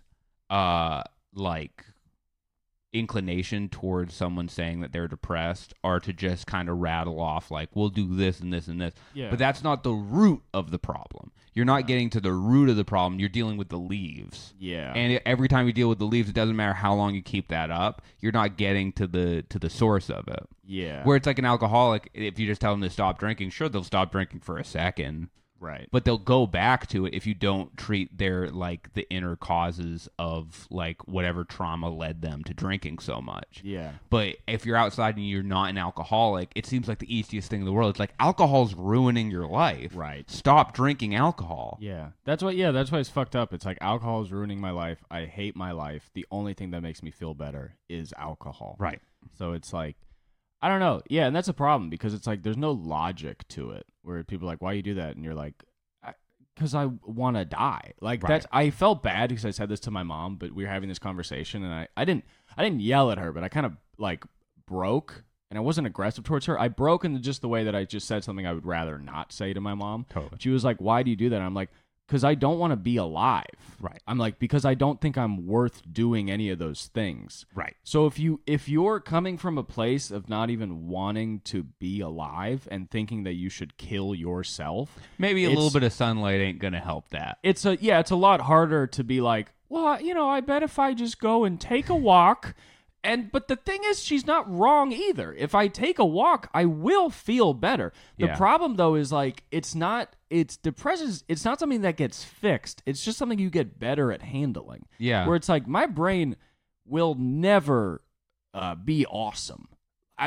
like, inclination towards someone saying that they're depressed are to just kind of rattle off like, we'll do this and this and this. Yeah. But that's not the root of the problem. You're not getting to the root of the problem. You're dealing with the leaves. Yeah. And every time you deal with the leaves, it doesn't matter how long you keep that up. You're not getting to the source of it. Yeah. Where it's like an alcoholic, if you just tell them to stop drinking, sure, they'll stop drinking for a second. Right. But they'll go back to it if you don't treat their, like, the inner causes of, like, whatever trauma led them to drinking so much. Yeah. But if you're outside and you're not an alcoholic, it seems like the easiest thing in the world. It's like, alcohol's ruining your life. Right. Stop drinking alcohol. Yeah. That's why it's fucked up. It's like, alcohol is ruining my life. I hate my life. The only thing that makes me feel better is alcohol. Right. So it's like, I don't know. Yeah, and that's a problem, because it's like, there's no logic to it, where people are like, why you do that? And you're like, because I want to die. Like, Right. I felt bad because I said this to my mom, but we were having this conversation, and I didn't yell at her, but I kind of like broke, and I wasn't aggressive towards her. I broke in just the way that I just said something I would rather not say to my mom. Totally. She was like, why do you do that? And I'm like, because I don't want to be alive. Right. I'm like, because I don't think I'm worth doing any of those things. Right. So if you're coming from a place of not even wanting to be alive and thinking that you should kill yourself, Maybe a little bit of sunlight ain't going to help that. it's a lot harder to be like, well, I bet if I just go and take a walk. But the thing is, she's not wrong either. If I take a walk, I will feel better. The Yeah. problem, though, is like, it's not something that gets fixed. It's just something you get better at handling. Yeah. Where it's like, my brain will never be awesome. I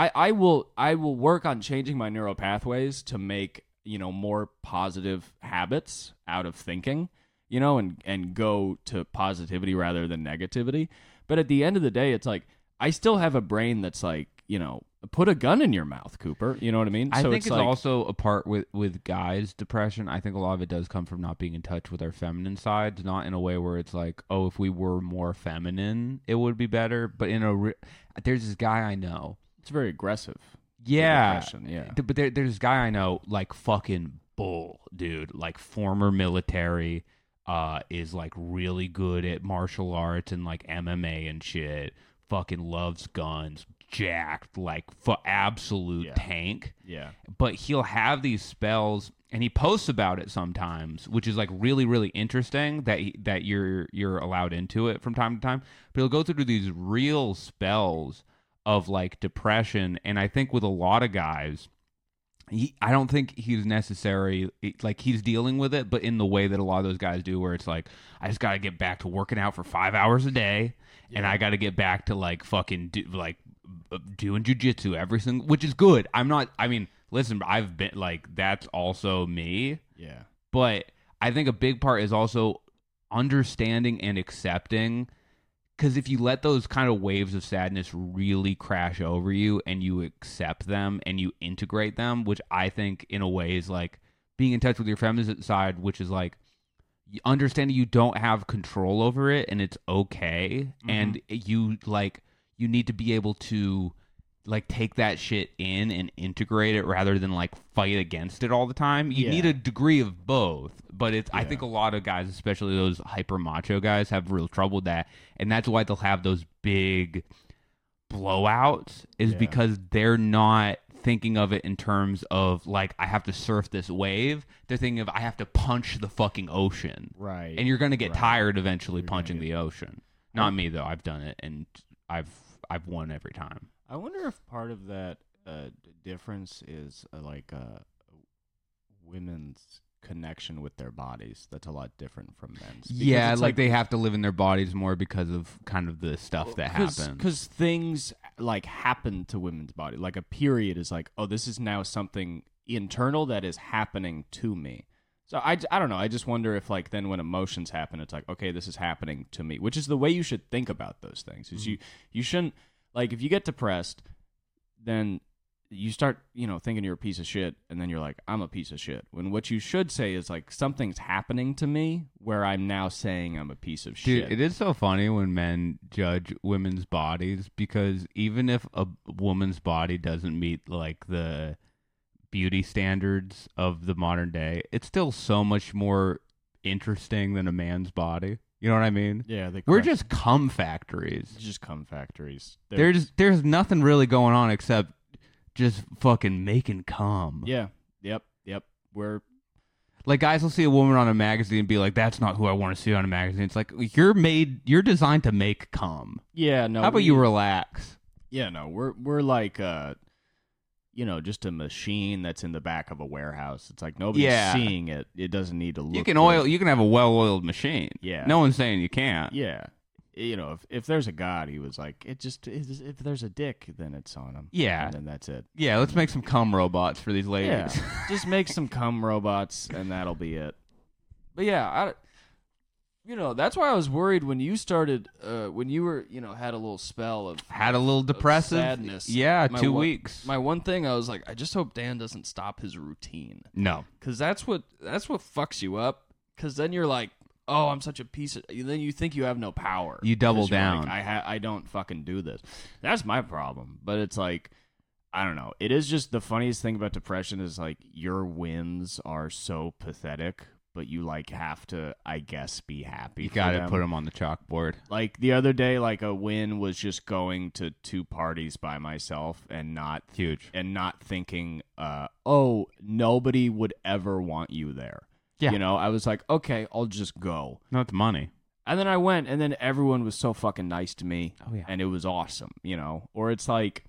will work on changing my neural pathways to make, more positive habits out of thinking, and go to positivity rather than negativity. But at the end of the day, it's like, I still have a brain that's like, put a gun in your mouth, Cooper. You know what I mean? I So think it's like, also a part with guys' depression. I think a lot of it does come from not being in touch with our feminine sides, not in a way where it's like, oh, if we were more feminine, it would be better. But there's this guy I know. it's very aggressive. Yeah. Depression, yeah. But there's this guy I know, like, fucking bull, dude. Like, former military, is, like, really good at martial arts and, like, MMA and shit. Fucking loves guns. Jacked, like, absolute tank. Yeah. But he'll have these spells, and he posts about it sometimes, which is, like, really, really interesting that you're allowed into it from time to time. But he'll go through these real spells of, like, depression, and I think with a lot of guys, I don't think he's necessarily, like, he's dealing with it, but in the way that a lot of those guys do, where it's like, I just got to get back to working out for 5 hours a day, and I got to get back to, like, fucking, doing jujitsu every single, which is good. Listen, I've been, like, that's also me. Yeah. But I think a big part is also understanding and accepting, because if you let those kind of waves of sadness really crash over you and you accept them and you integrate them, which I think in a way is like being in touch with your feminine side, which is like understanding you don't have control over it and it's okay. And you need to be able to like take that shit in and integrate it rather than like fight against it all the time. You need a degree of both, but I think a lot of guys, especially those hyper macho guys, have real trouble with that, and that's why they'll have those big blowouts is because they're not thinking of it in terms of like I have to surf this wave. They're thinking of I have to punch the fucking ocean, right? And you're gonna get tired eventually punching the ocean. Not me though. I've done it and I've won every time. I wonder if part of that difference is women's connection with their bodies. That's a lot different from men's. Yeah, like they have to live in their bodies more because of kind of the stuff that happens. Because things like happen to women's body. Like a period is like, oh, this is now something internal that is happening to me. So I don't know. I just wonder if like then when emotions happen, it's like, okay, this is happening to me, which is the way you should think about those things. Is you shouldn't. Like, if you get depressed, then you start, thinking you're a piece of shit, and then you're like, I'm a piece of shit. When what you should say is, like, something's happening to me where I'm now saying I'm a piece of shit. Dude, it is so funny when men judge women's bodies because even if a woman's body doesn't meet, like, the beauty standards of the modern day, it's still so much more interesting than a man's body. You know what I mean? Yeah, we're just cum factories. Just cum factories. There's nothing really going on except just fucking making cum. Yeah. Yep. We're like guys will see a woman on a magazine and be like, "That's not who I want to see on a magazine." It's like you're designed to make cum. Yeah. No. How about you relax? Yeah. No. We're like just a machine that's in the back of a warehouse. It's like nobody's seeing it. It doesn't need to look. You can have a well-oiled machine. Yeah. No one's saying you can't. Yeah. If there's a God, he was like, if there's a dick, then it's on him. Yeah. And then that's it. Yeah, let's make some cum robots for these ladies. Yeah. Just make some cum robots and that'll be it. But yeah, that's why I was worried when you started, when you were, had a little spell of had a little depressive sadness. Yeah, 2 weeks. My one thing, I was like, I just hope Dan doesn't stop his routine. No, because that's what fucks you up. Because then you're like, oh, I'm such a piece of. Then you think you have no power. You double down. Like, I don't fucking do this. That's my problem. But it's like, I don't know. It is just the funniest thing about depression is like your wins are so pathetic. But you like have to, I guess, be happy. You got to put them on the chalkboard. Like the other day, like a win was just going to 2 parties by myself and not thinking, oh, nobody would ever want you there. Yeah, I was like, okay, I'll just go. Not the money. And then I went, and then everyone was so fucking nice to me. Oh yeah, and it was awesome. Or it's like,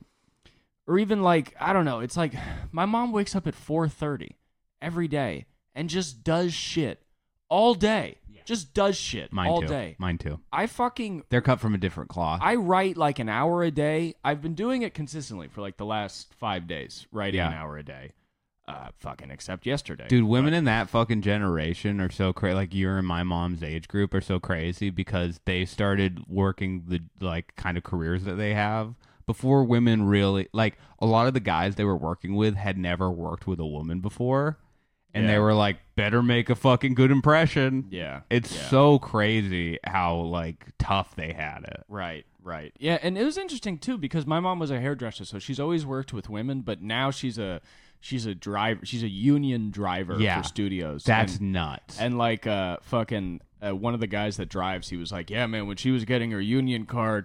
or even like I don't know. It's like my mom wakes up at 4:30 every day. And just does shit all day. Yeah. Just does shit all day. Mine too. They're cut from a different cloth. I write like an hour a day. I've been doing it consistently for like the last 5 days, writing an hour a day. Fucking except yesterday. Dude, women in that fucking generation are so crazy. Like you're in my mom's age group are so crazy because they started working the like kind of careers that they have. Before women really, like a lot of the guys they were working with had never worked with a woman before. And they were like, better make a fucking good impression. Yeah. It's so crazy how, like, tough they had it. Right. Yeah, and it was interesting, too, because my mom was a hairdresser, so she's always worked with women, but now she's a driver. She's a union driver for studios. That's nuts. And, like, one of the guys that drives, he was like, yeah, man, when she was getting her union card...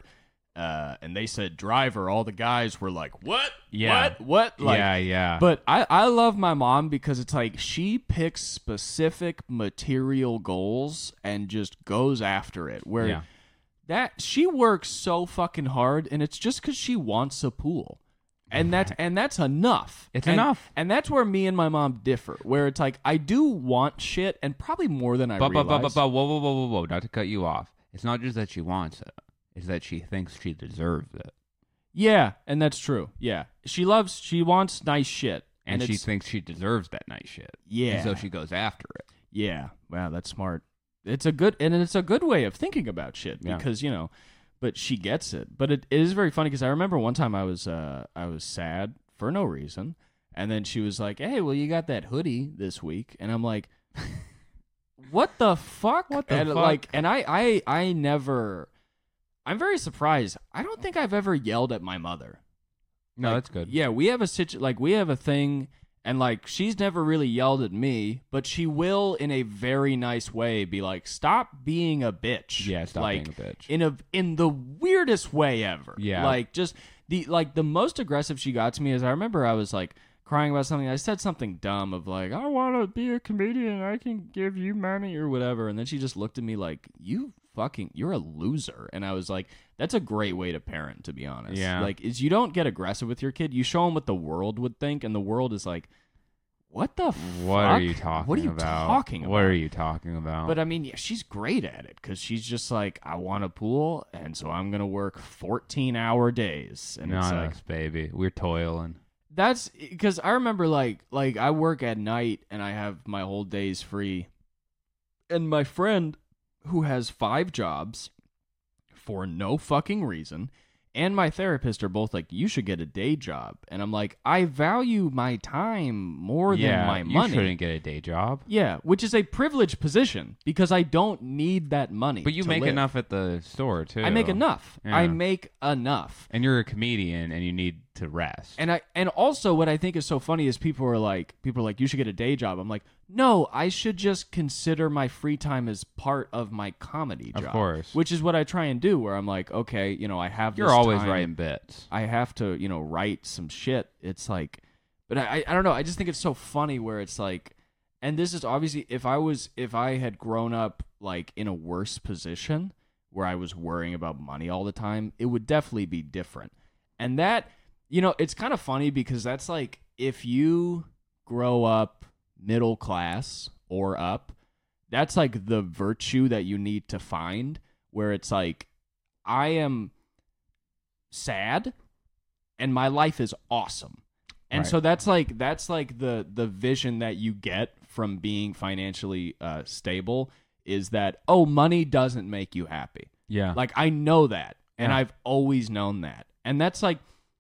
and they said driver, all the guys were like, what? Yeah. What? Like, yeah. But I love my mom because it's like she picks specific material goals and just goes after it. Where that she works so fucking hard and it's just because she wants a pool. And that's enough. It's enough. And that's where me and my mom differ. Where it's like, I do want shit and probably more than I realize. But whoa. Not to cut you off. It's not just that she wants it. Is that she thinks she deserves it. Yeah, and that's true. Yeah. She wants nice shit. And she thinks she deserves that nice shit. Yeah. And so she goes after it. Yeah. Wow, that's smart. It's a good way of thinking about shit because, but she gets it. But it is very funny because I remember one time I was sad for no reason. And then she was like, hey, well, you got that hoodie this week. And I'm like, what the fuck? What the and fuck? Like, and I never... I'm very surprised. I don't think I've ever yelled at my mother. No, Like, that's good. Yeah, we have we have a thing, and like she's never really yelled at me, but she will in a very nice way be like, "Stop being a bitch." Yeah, stop like, being a bitch. in the weirdest way ever. Yeah. like just the most aggressive she got to me is I remember I was like crying about something. I said something dumb of like, "I want to be a comedian. I can give you money or whatever," and then she just looked at me like, you're a loser. And I was like, that's a great way to parent, to be honest. Yeah. Like, is you don't get aggressive with your kid. You show them what the world would think, and the world is like, what the fuck? What are you talking What are you about? talking about? What are you talking about? But I mean, yeah, she's great at it because she's just like, I want a pool, and so I'm going to work 14-hour days. And it's Not like, us, baby. We're toiling. that's because I remember like I work at night and I have my whole days free. And my friend who has 5 jobs for no fucking reason and my therapist are both like, you should get a day job. And I'm like, I value my time more than my money. You shouldn't get a day job. Yeah, which is a privileged position because I don't need that money. But you to make live. Enough at the store, too. I make enough. Yeah. I make enough. And you're a comedian and you need to rest. And also what I think is so funny is people are like you should get a day job. I'm like, no, I should just consider my free time as part of my comedy job. Of course. Which is what I try and do where I'm like, okay, I have You're this always time. writing bits. I have to, write some shit. It's like, but I don't know. I just think it's so funny where it's like, and this is obviously if I had grown up like in a worse position where I was worrying about money all the time, it would definitely be different. And that, it's kind of funny because that's like if you grow up middle class or up, that's like the virtue that you need to find where it's like, I am sad and my life is awesome. And Right. so that's like the vision that you get from being financially stable is that, oh, money doesn't make you happy. Yeah. Like I know that and Yeah. I've always known that. And that's like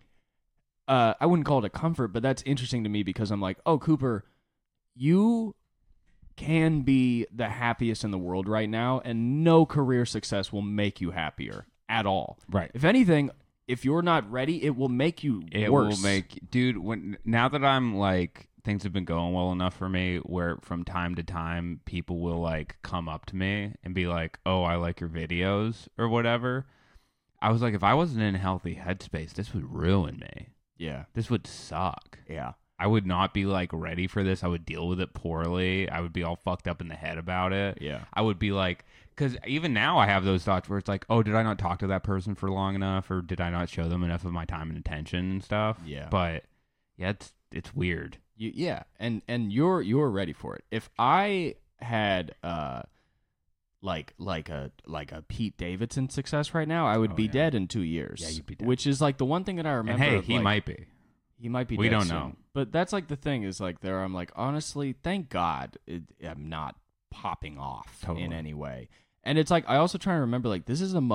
I wouldn't call it a comfort, but that's interesting to me because I'm like, oh, Cooper, you can be the happiest in the world right now, and no career success will make you happier at all. Right. If anything, if you're not ready, it will make you worse. Will make, dude. Now that I'm like, things have been going well enough for me, where from time to time people will like come up to me and be like, "Oh, I like your videos" or whatever. I was like, if I wasn't in a healthy headspace, this would ruin me. Yeah. This would suck. Yeah. I would not be like ready for this. I would deal with it poorly. I would be all fucked up in the head about it. Yeah. I would be like, because even now I have those thoughts where it's like, oh, did I not talk to that person for long enough, or did I not show them enough of my time and attention and stuff? Yeah. But yeah, it's weird. Yeah. And you're ready for it. If I had like a Pete Davidson success right now, I would be dead in 2 years. Yeah, you'd be dead. Which is like the one thing that I remember. And hey, of, he like, might be. He might be. We dead don't soon. know. But that's like the thing is like there. I'm like honestly, thank God I'm not popping off in any way. And it's like I also try to remember like this is one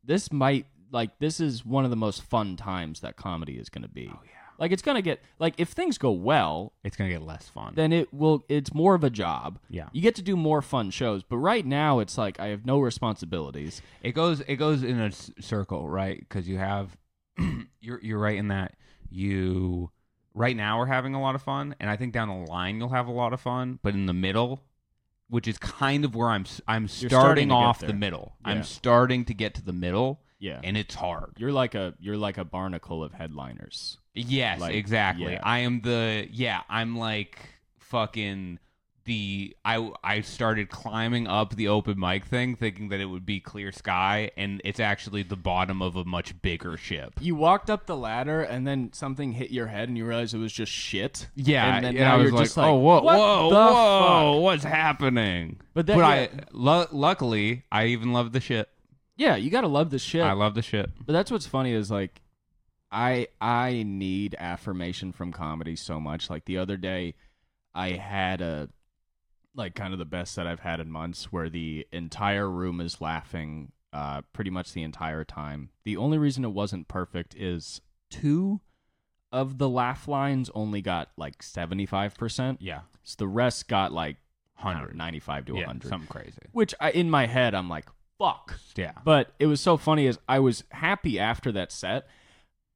of the most fun times that comedy is going to be. Oh yeah. Like it's going to get like if things go well, It's gonna get less fun. then it's more of a job. Yeah. You get to do more fun shows, but right now it's like I have no responsibilities. It goes in a circle, right? Because you have you're right in that you right now we're having a lot of fun, and I think down the line you'll have a lot of fun. But in the middle, which is kind of where I'm starting starting to get off there. the middle. Yeah. I'm starting to get to the middle, Yeah. and it's hard. You're like a barnacle of headliners. Yes, Like, exactly. yeah. I'm like fucking I started climbing up the open mic thing thinking that it would be clear sky, and it's actually the bottom of a much bigger ship. You walked up the ladder and then something hit your head and you realized it was just shit. Yeah, and then and now I was you're like, just like, oh, whoa, what whoa, the whoa, fuck? what's happening? But then, luckily, I even love the shit. Yeah, you gotta love the shit. I love the shit. But that's what's funny is like, I need affirmation from comedy so much. Like the other day, I had a like kind of the best that I've had in months, where the entire room is laughing, pretty much the entire time. The only reason it wasn't perfect is 2 of the laugh lines only got like 75%. Yeah, So the rest got like 100, 95 to 100. something crazy. Which in my head I'm like, fuck. Yeah, But it was so funny is I was happy after that set,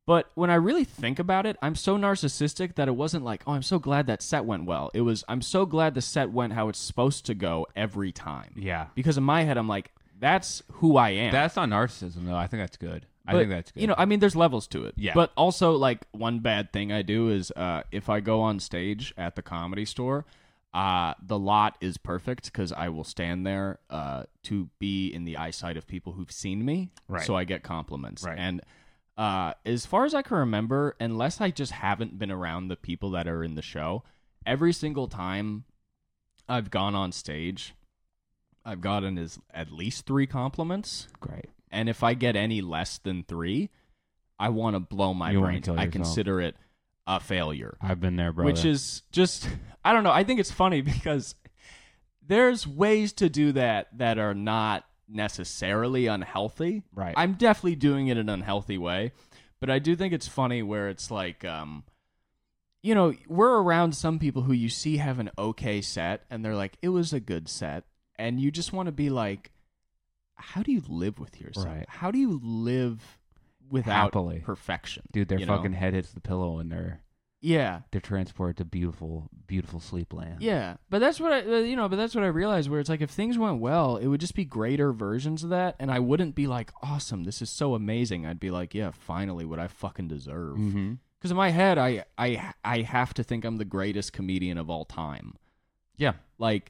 But when I really think about it, I'm so narcissistic that it wasn't like, oh, I'm so glad that set went well. It was, I'm so glad the set went how it's supposed to go every time. Yeah. Because in my head, I'm like, that's who I am. That's not narcissism, though. I think that's good. I But, think that's good. You know, I mean, there's levels to it. Yeah. But also, like, one bad thing I do is if I go on stage at the Comedy Store, the lot is perfect because I will stand there to be in the eyesight of people who've seen me. Right. So I get compliments. Right. And as far as I can remember, unless I just haven't been around the people that are in the show, every single time I've gone on stage, I've gotten at least 3 compliments. Great. And if I get any less than 3, I want to blow my You wanna brains. kill I yourself. consider it a failure. I've been there, brother. Which is just, I don't know. I think it's funny because there's ways to do that are not necessarily unhealthy. Right. I'm definitely doing it in an unhealthy way, but I do think it's funny where it's like, you know, we're around some people who you see have an okay set and they're like, it was a good set. And you just want to be like, how do you live with yourself? Right. How do you live without Happily. perfection? Dude, their you know? fucking head hits the pillow and they're transported to beautiful, beautiful sleep land. Yeah, but that's what but that's what I realized. Where it's like, if things went well, it would just be greater versions of that, and I wouldn't be like, awesome, this is so amazing. I'd be like, yeah, finally, what I fucking deserve. Mm-hmm. Because in my head, I have to think I'm the greatest comedian of all time. Yeah. Like,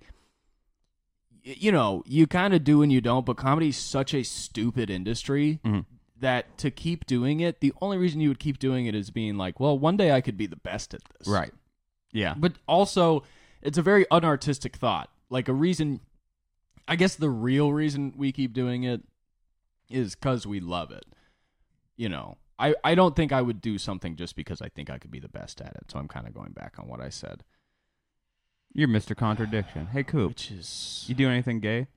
you know, you kind of do and you don't, but comedy's such a stupid industry. Mm-hmm. That to keep doing it, the only reason you would keep doing it is being like, well, one day I could be the best at this. Right. Yeah. But also, it's a very unartistic thought. Like, I guess the real reason we keep doing it is because we love it. You know, I don't think I would do something just because I think I could be the best at it. So I'm kind of going back on what I said. You're Mr. Contradiction. Hey, Coop. Which is... You do anything gay?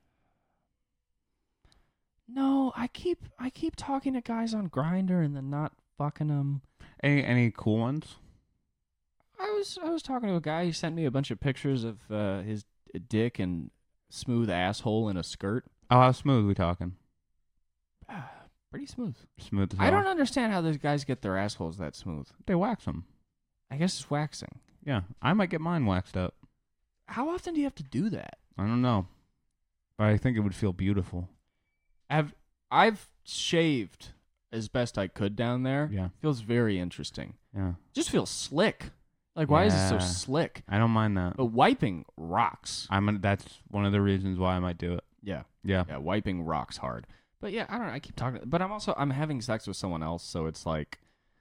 No, I keep talking to guys on Grindr and then not fucking them. Any cool ones? I was talking to a guy. He sent me a bunch of pictures of his dick and smooth asshole in a skirt. Oh, how smooth we talking? Pretty smooth. Smooth as I hell. don't understand how those guys get their assholes that smooth. They wax them. I guess it's waxing. Yeah, I might get mine waxed up. How often do you have to do that? I don't know, but I think it would feel beautiful. I've shaved as best I could down there. Yeah. Feels very interesting. Yeah. Just feels slick. Like, why is it so Yeah. slick? I don't mind that. But wiping rocks. That's one of the reasons why I might do it. Yeah. Yeah. Yeah, wiping rocks hard. But yeah, I don't know. I keep talking. But I'm having sex with someone else, so it's like,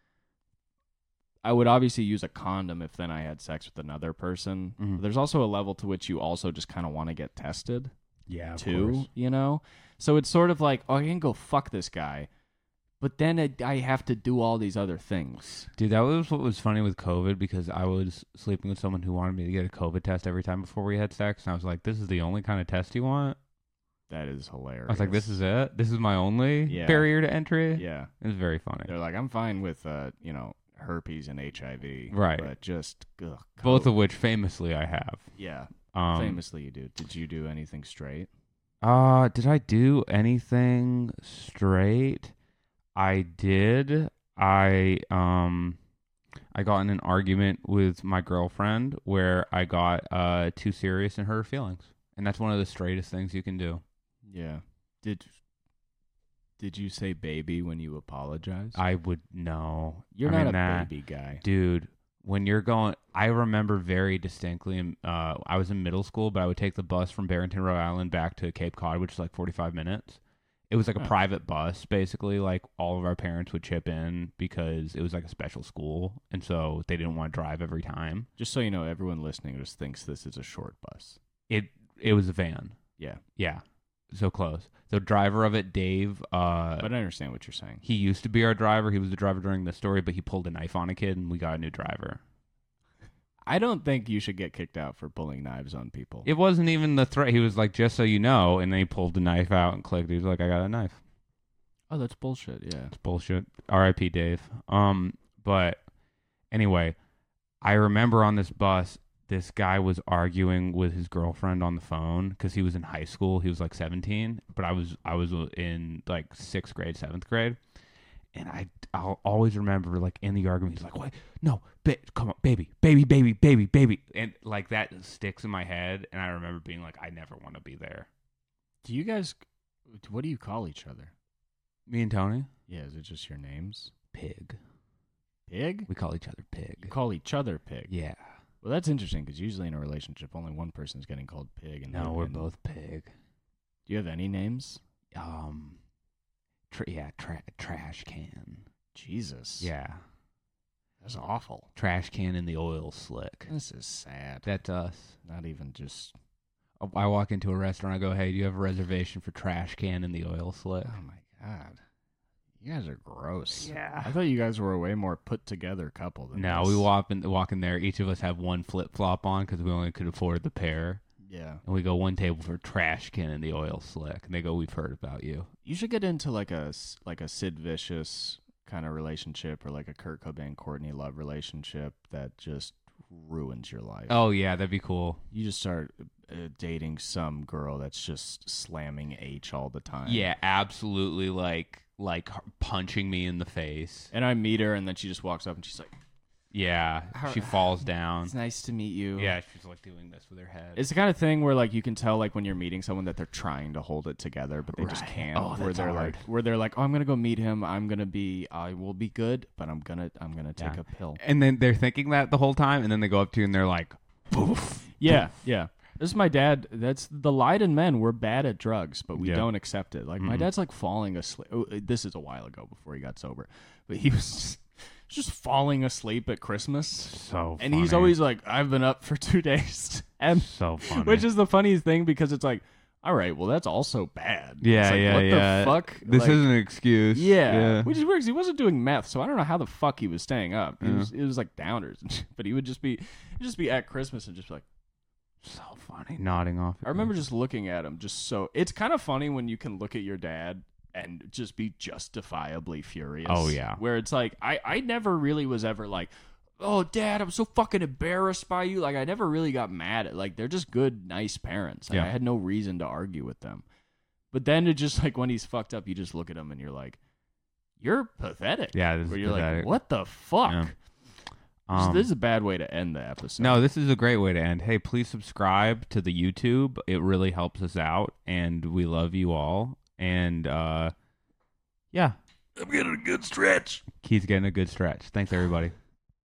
I would obviously use a condom if then I had sex with another person. Mhm. But there's also a level to which you also just kind of want to get tested Yeah, too, you know? So it's sort of like, oh, I can go fuck this guy, but then I have to do all these other things. Dude, that was what was funny with COVID, because I was sleeping with someone who wanted me to get a COVID test every time before we had sex, and I was like, this is the only kind of test you want? That is hilarious. I was like, this is it? This is my only Yeah. barrier to entry? Yeah. It was very funny. They're like, I'm fine with, herpes and HIV. Right. But just, ugh, Both of which famously I have. Yeah. Um, Famously you do. Did you do anything straight? Did I do anything straight? I did. I got in an argument with my girlfriend where I got too serious in her feelings. And that's one of the straightest things you can do. Yeah. Did you say baby when you apologized? I would know. You're I not mean, a baby guy. Dude, when you're going, I remember very distinctly, I was in middle school, but I would take the bus from Barrington, Rhode Island back to Cape Cod, which is like 45 minutes. It was like a private bus, basically. Like, all of our parents would chip in because it was like a special school, and so they didn't want to drive every time. Just so you know, everyone listening just thinks this is a short bus. It was a van. Yeah. Yeah, so close. The driver of it, Dave, But I understand what you're saying. he used to be our driver. He was the driver during the story, but he pulled a knife on a kid, and we got a new driver. I don't think you should get kicked out for pulling knives on people. It wasn't even the threat. He was like, just so you know, and then he pulled the knife out and clicked. He was like, I got a knife. Oh, that's bullshit. Yeah. It's bullshit. R.I.P. Dave. But anyway, I remember on this bus, this guy was arguing with his girlfriend on the phone because he was in high school. He was like 17, but I was in like 6th grade, 7th grade. And I'll always remember, like, in the argument, he's like, "Wait, no, come on, baby, baby, baby, baby, baby," and like that sticks in my head. And I remember being like, "I never want to be there." Do you guys? What do you call each other? Me and Tony, Yeah, is it just your names? Pig. Pig? We call each other You Pig. call each other Pig. Yeah. Well, that's interesting because usually in a relationship, only one person's getting called Pig. And No, we're both Pig. Do you have any names? Trash can. Jesus. Yeah. That's awful. Trash can in the oil slick. This is sad. That's us. Not even just. I walk into a restaurant, I go, "Hey, do you have a reservation for trash can in the oil slick?" Oh my God. You guys are gross. Yeah. I thought you guys were a way more put together couple than No, this. we walk in there. Each of us have one flip flop on because we only could afford the pair. Yeah. And we go one table for trash can in the oil slick. And they go, "We've heard about you." You should get into like a Sid Vicious kind of relationship or like a Kurt Cobain Courtney Love relationship that just ruins your life. Oh yeah, that'd be cool. You just start dating some girl that's just slamming H all the time. Yeah, absolutely. Like punching me in the face. And I meet her, and then she just walks up and she's like, Yeah, she falls down. "It's nice to meet you." Yeah, she's like doing this with her head. It's the kind of thing where like you can tell like when you're meeting someone that they're trying to hold it together, but they just Right. can't. Oh, that's hard. Where they're like, "Oh, I'm gonna go meet him. I will be good, but I'm gonna take Yeah. a pill." And then they're thinking that the whole time, and then they go up to you and they're like, "Poof." Yeah, yeah. This is my dad. That's the Leiden men. We're bad at drugs, but we Yeah. don't accept it. Like my dad's like falling asleep. Oh, this is a while ago before he got sober, but he was just falling asleep at Christmas. So And he's funny. always like, "I've been up for 2 days," and so funny. which is the funniest thing because it's like, all right, well that's also bad. Yeah, It's like, yeah, what yeah. the fuck? This Like, isn't an excuse. yeah, which is weird 'cause he wasn't doing meth, so I don't know how the fuck he was staying up. Yeah. It was like downers, and shit, but he'd just be at Christmas and just be like. So funny, nodding off. I remember just looking at him, it's kind of funny when you can look at your dad and just be justifiably furious. Oh, yeah. Where it's like, I never really was ever like, "Oh, Dad, I'm so fucking embarrassed by you." Like, I never really got mad at, like, they're just good, nice parents. Like, Yeah. I had no reason to argue with them. But then it just, like, when he's fucked up, you just look at him and you're like, "You're pathetic." Yeah, this is Where you're pathetic. like, "What the fuck?" Yeah. This is a bad way to end the episode. No, this is a great way to end. Hey, please subscribe to the YouTube. It really helps us out, and we love you all. And yeah, I'm getting a good stretch. Keith's getting a good stretch. Thanks, everybody.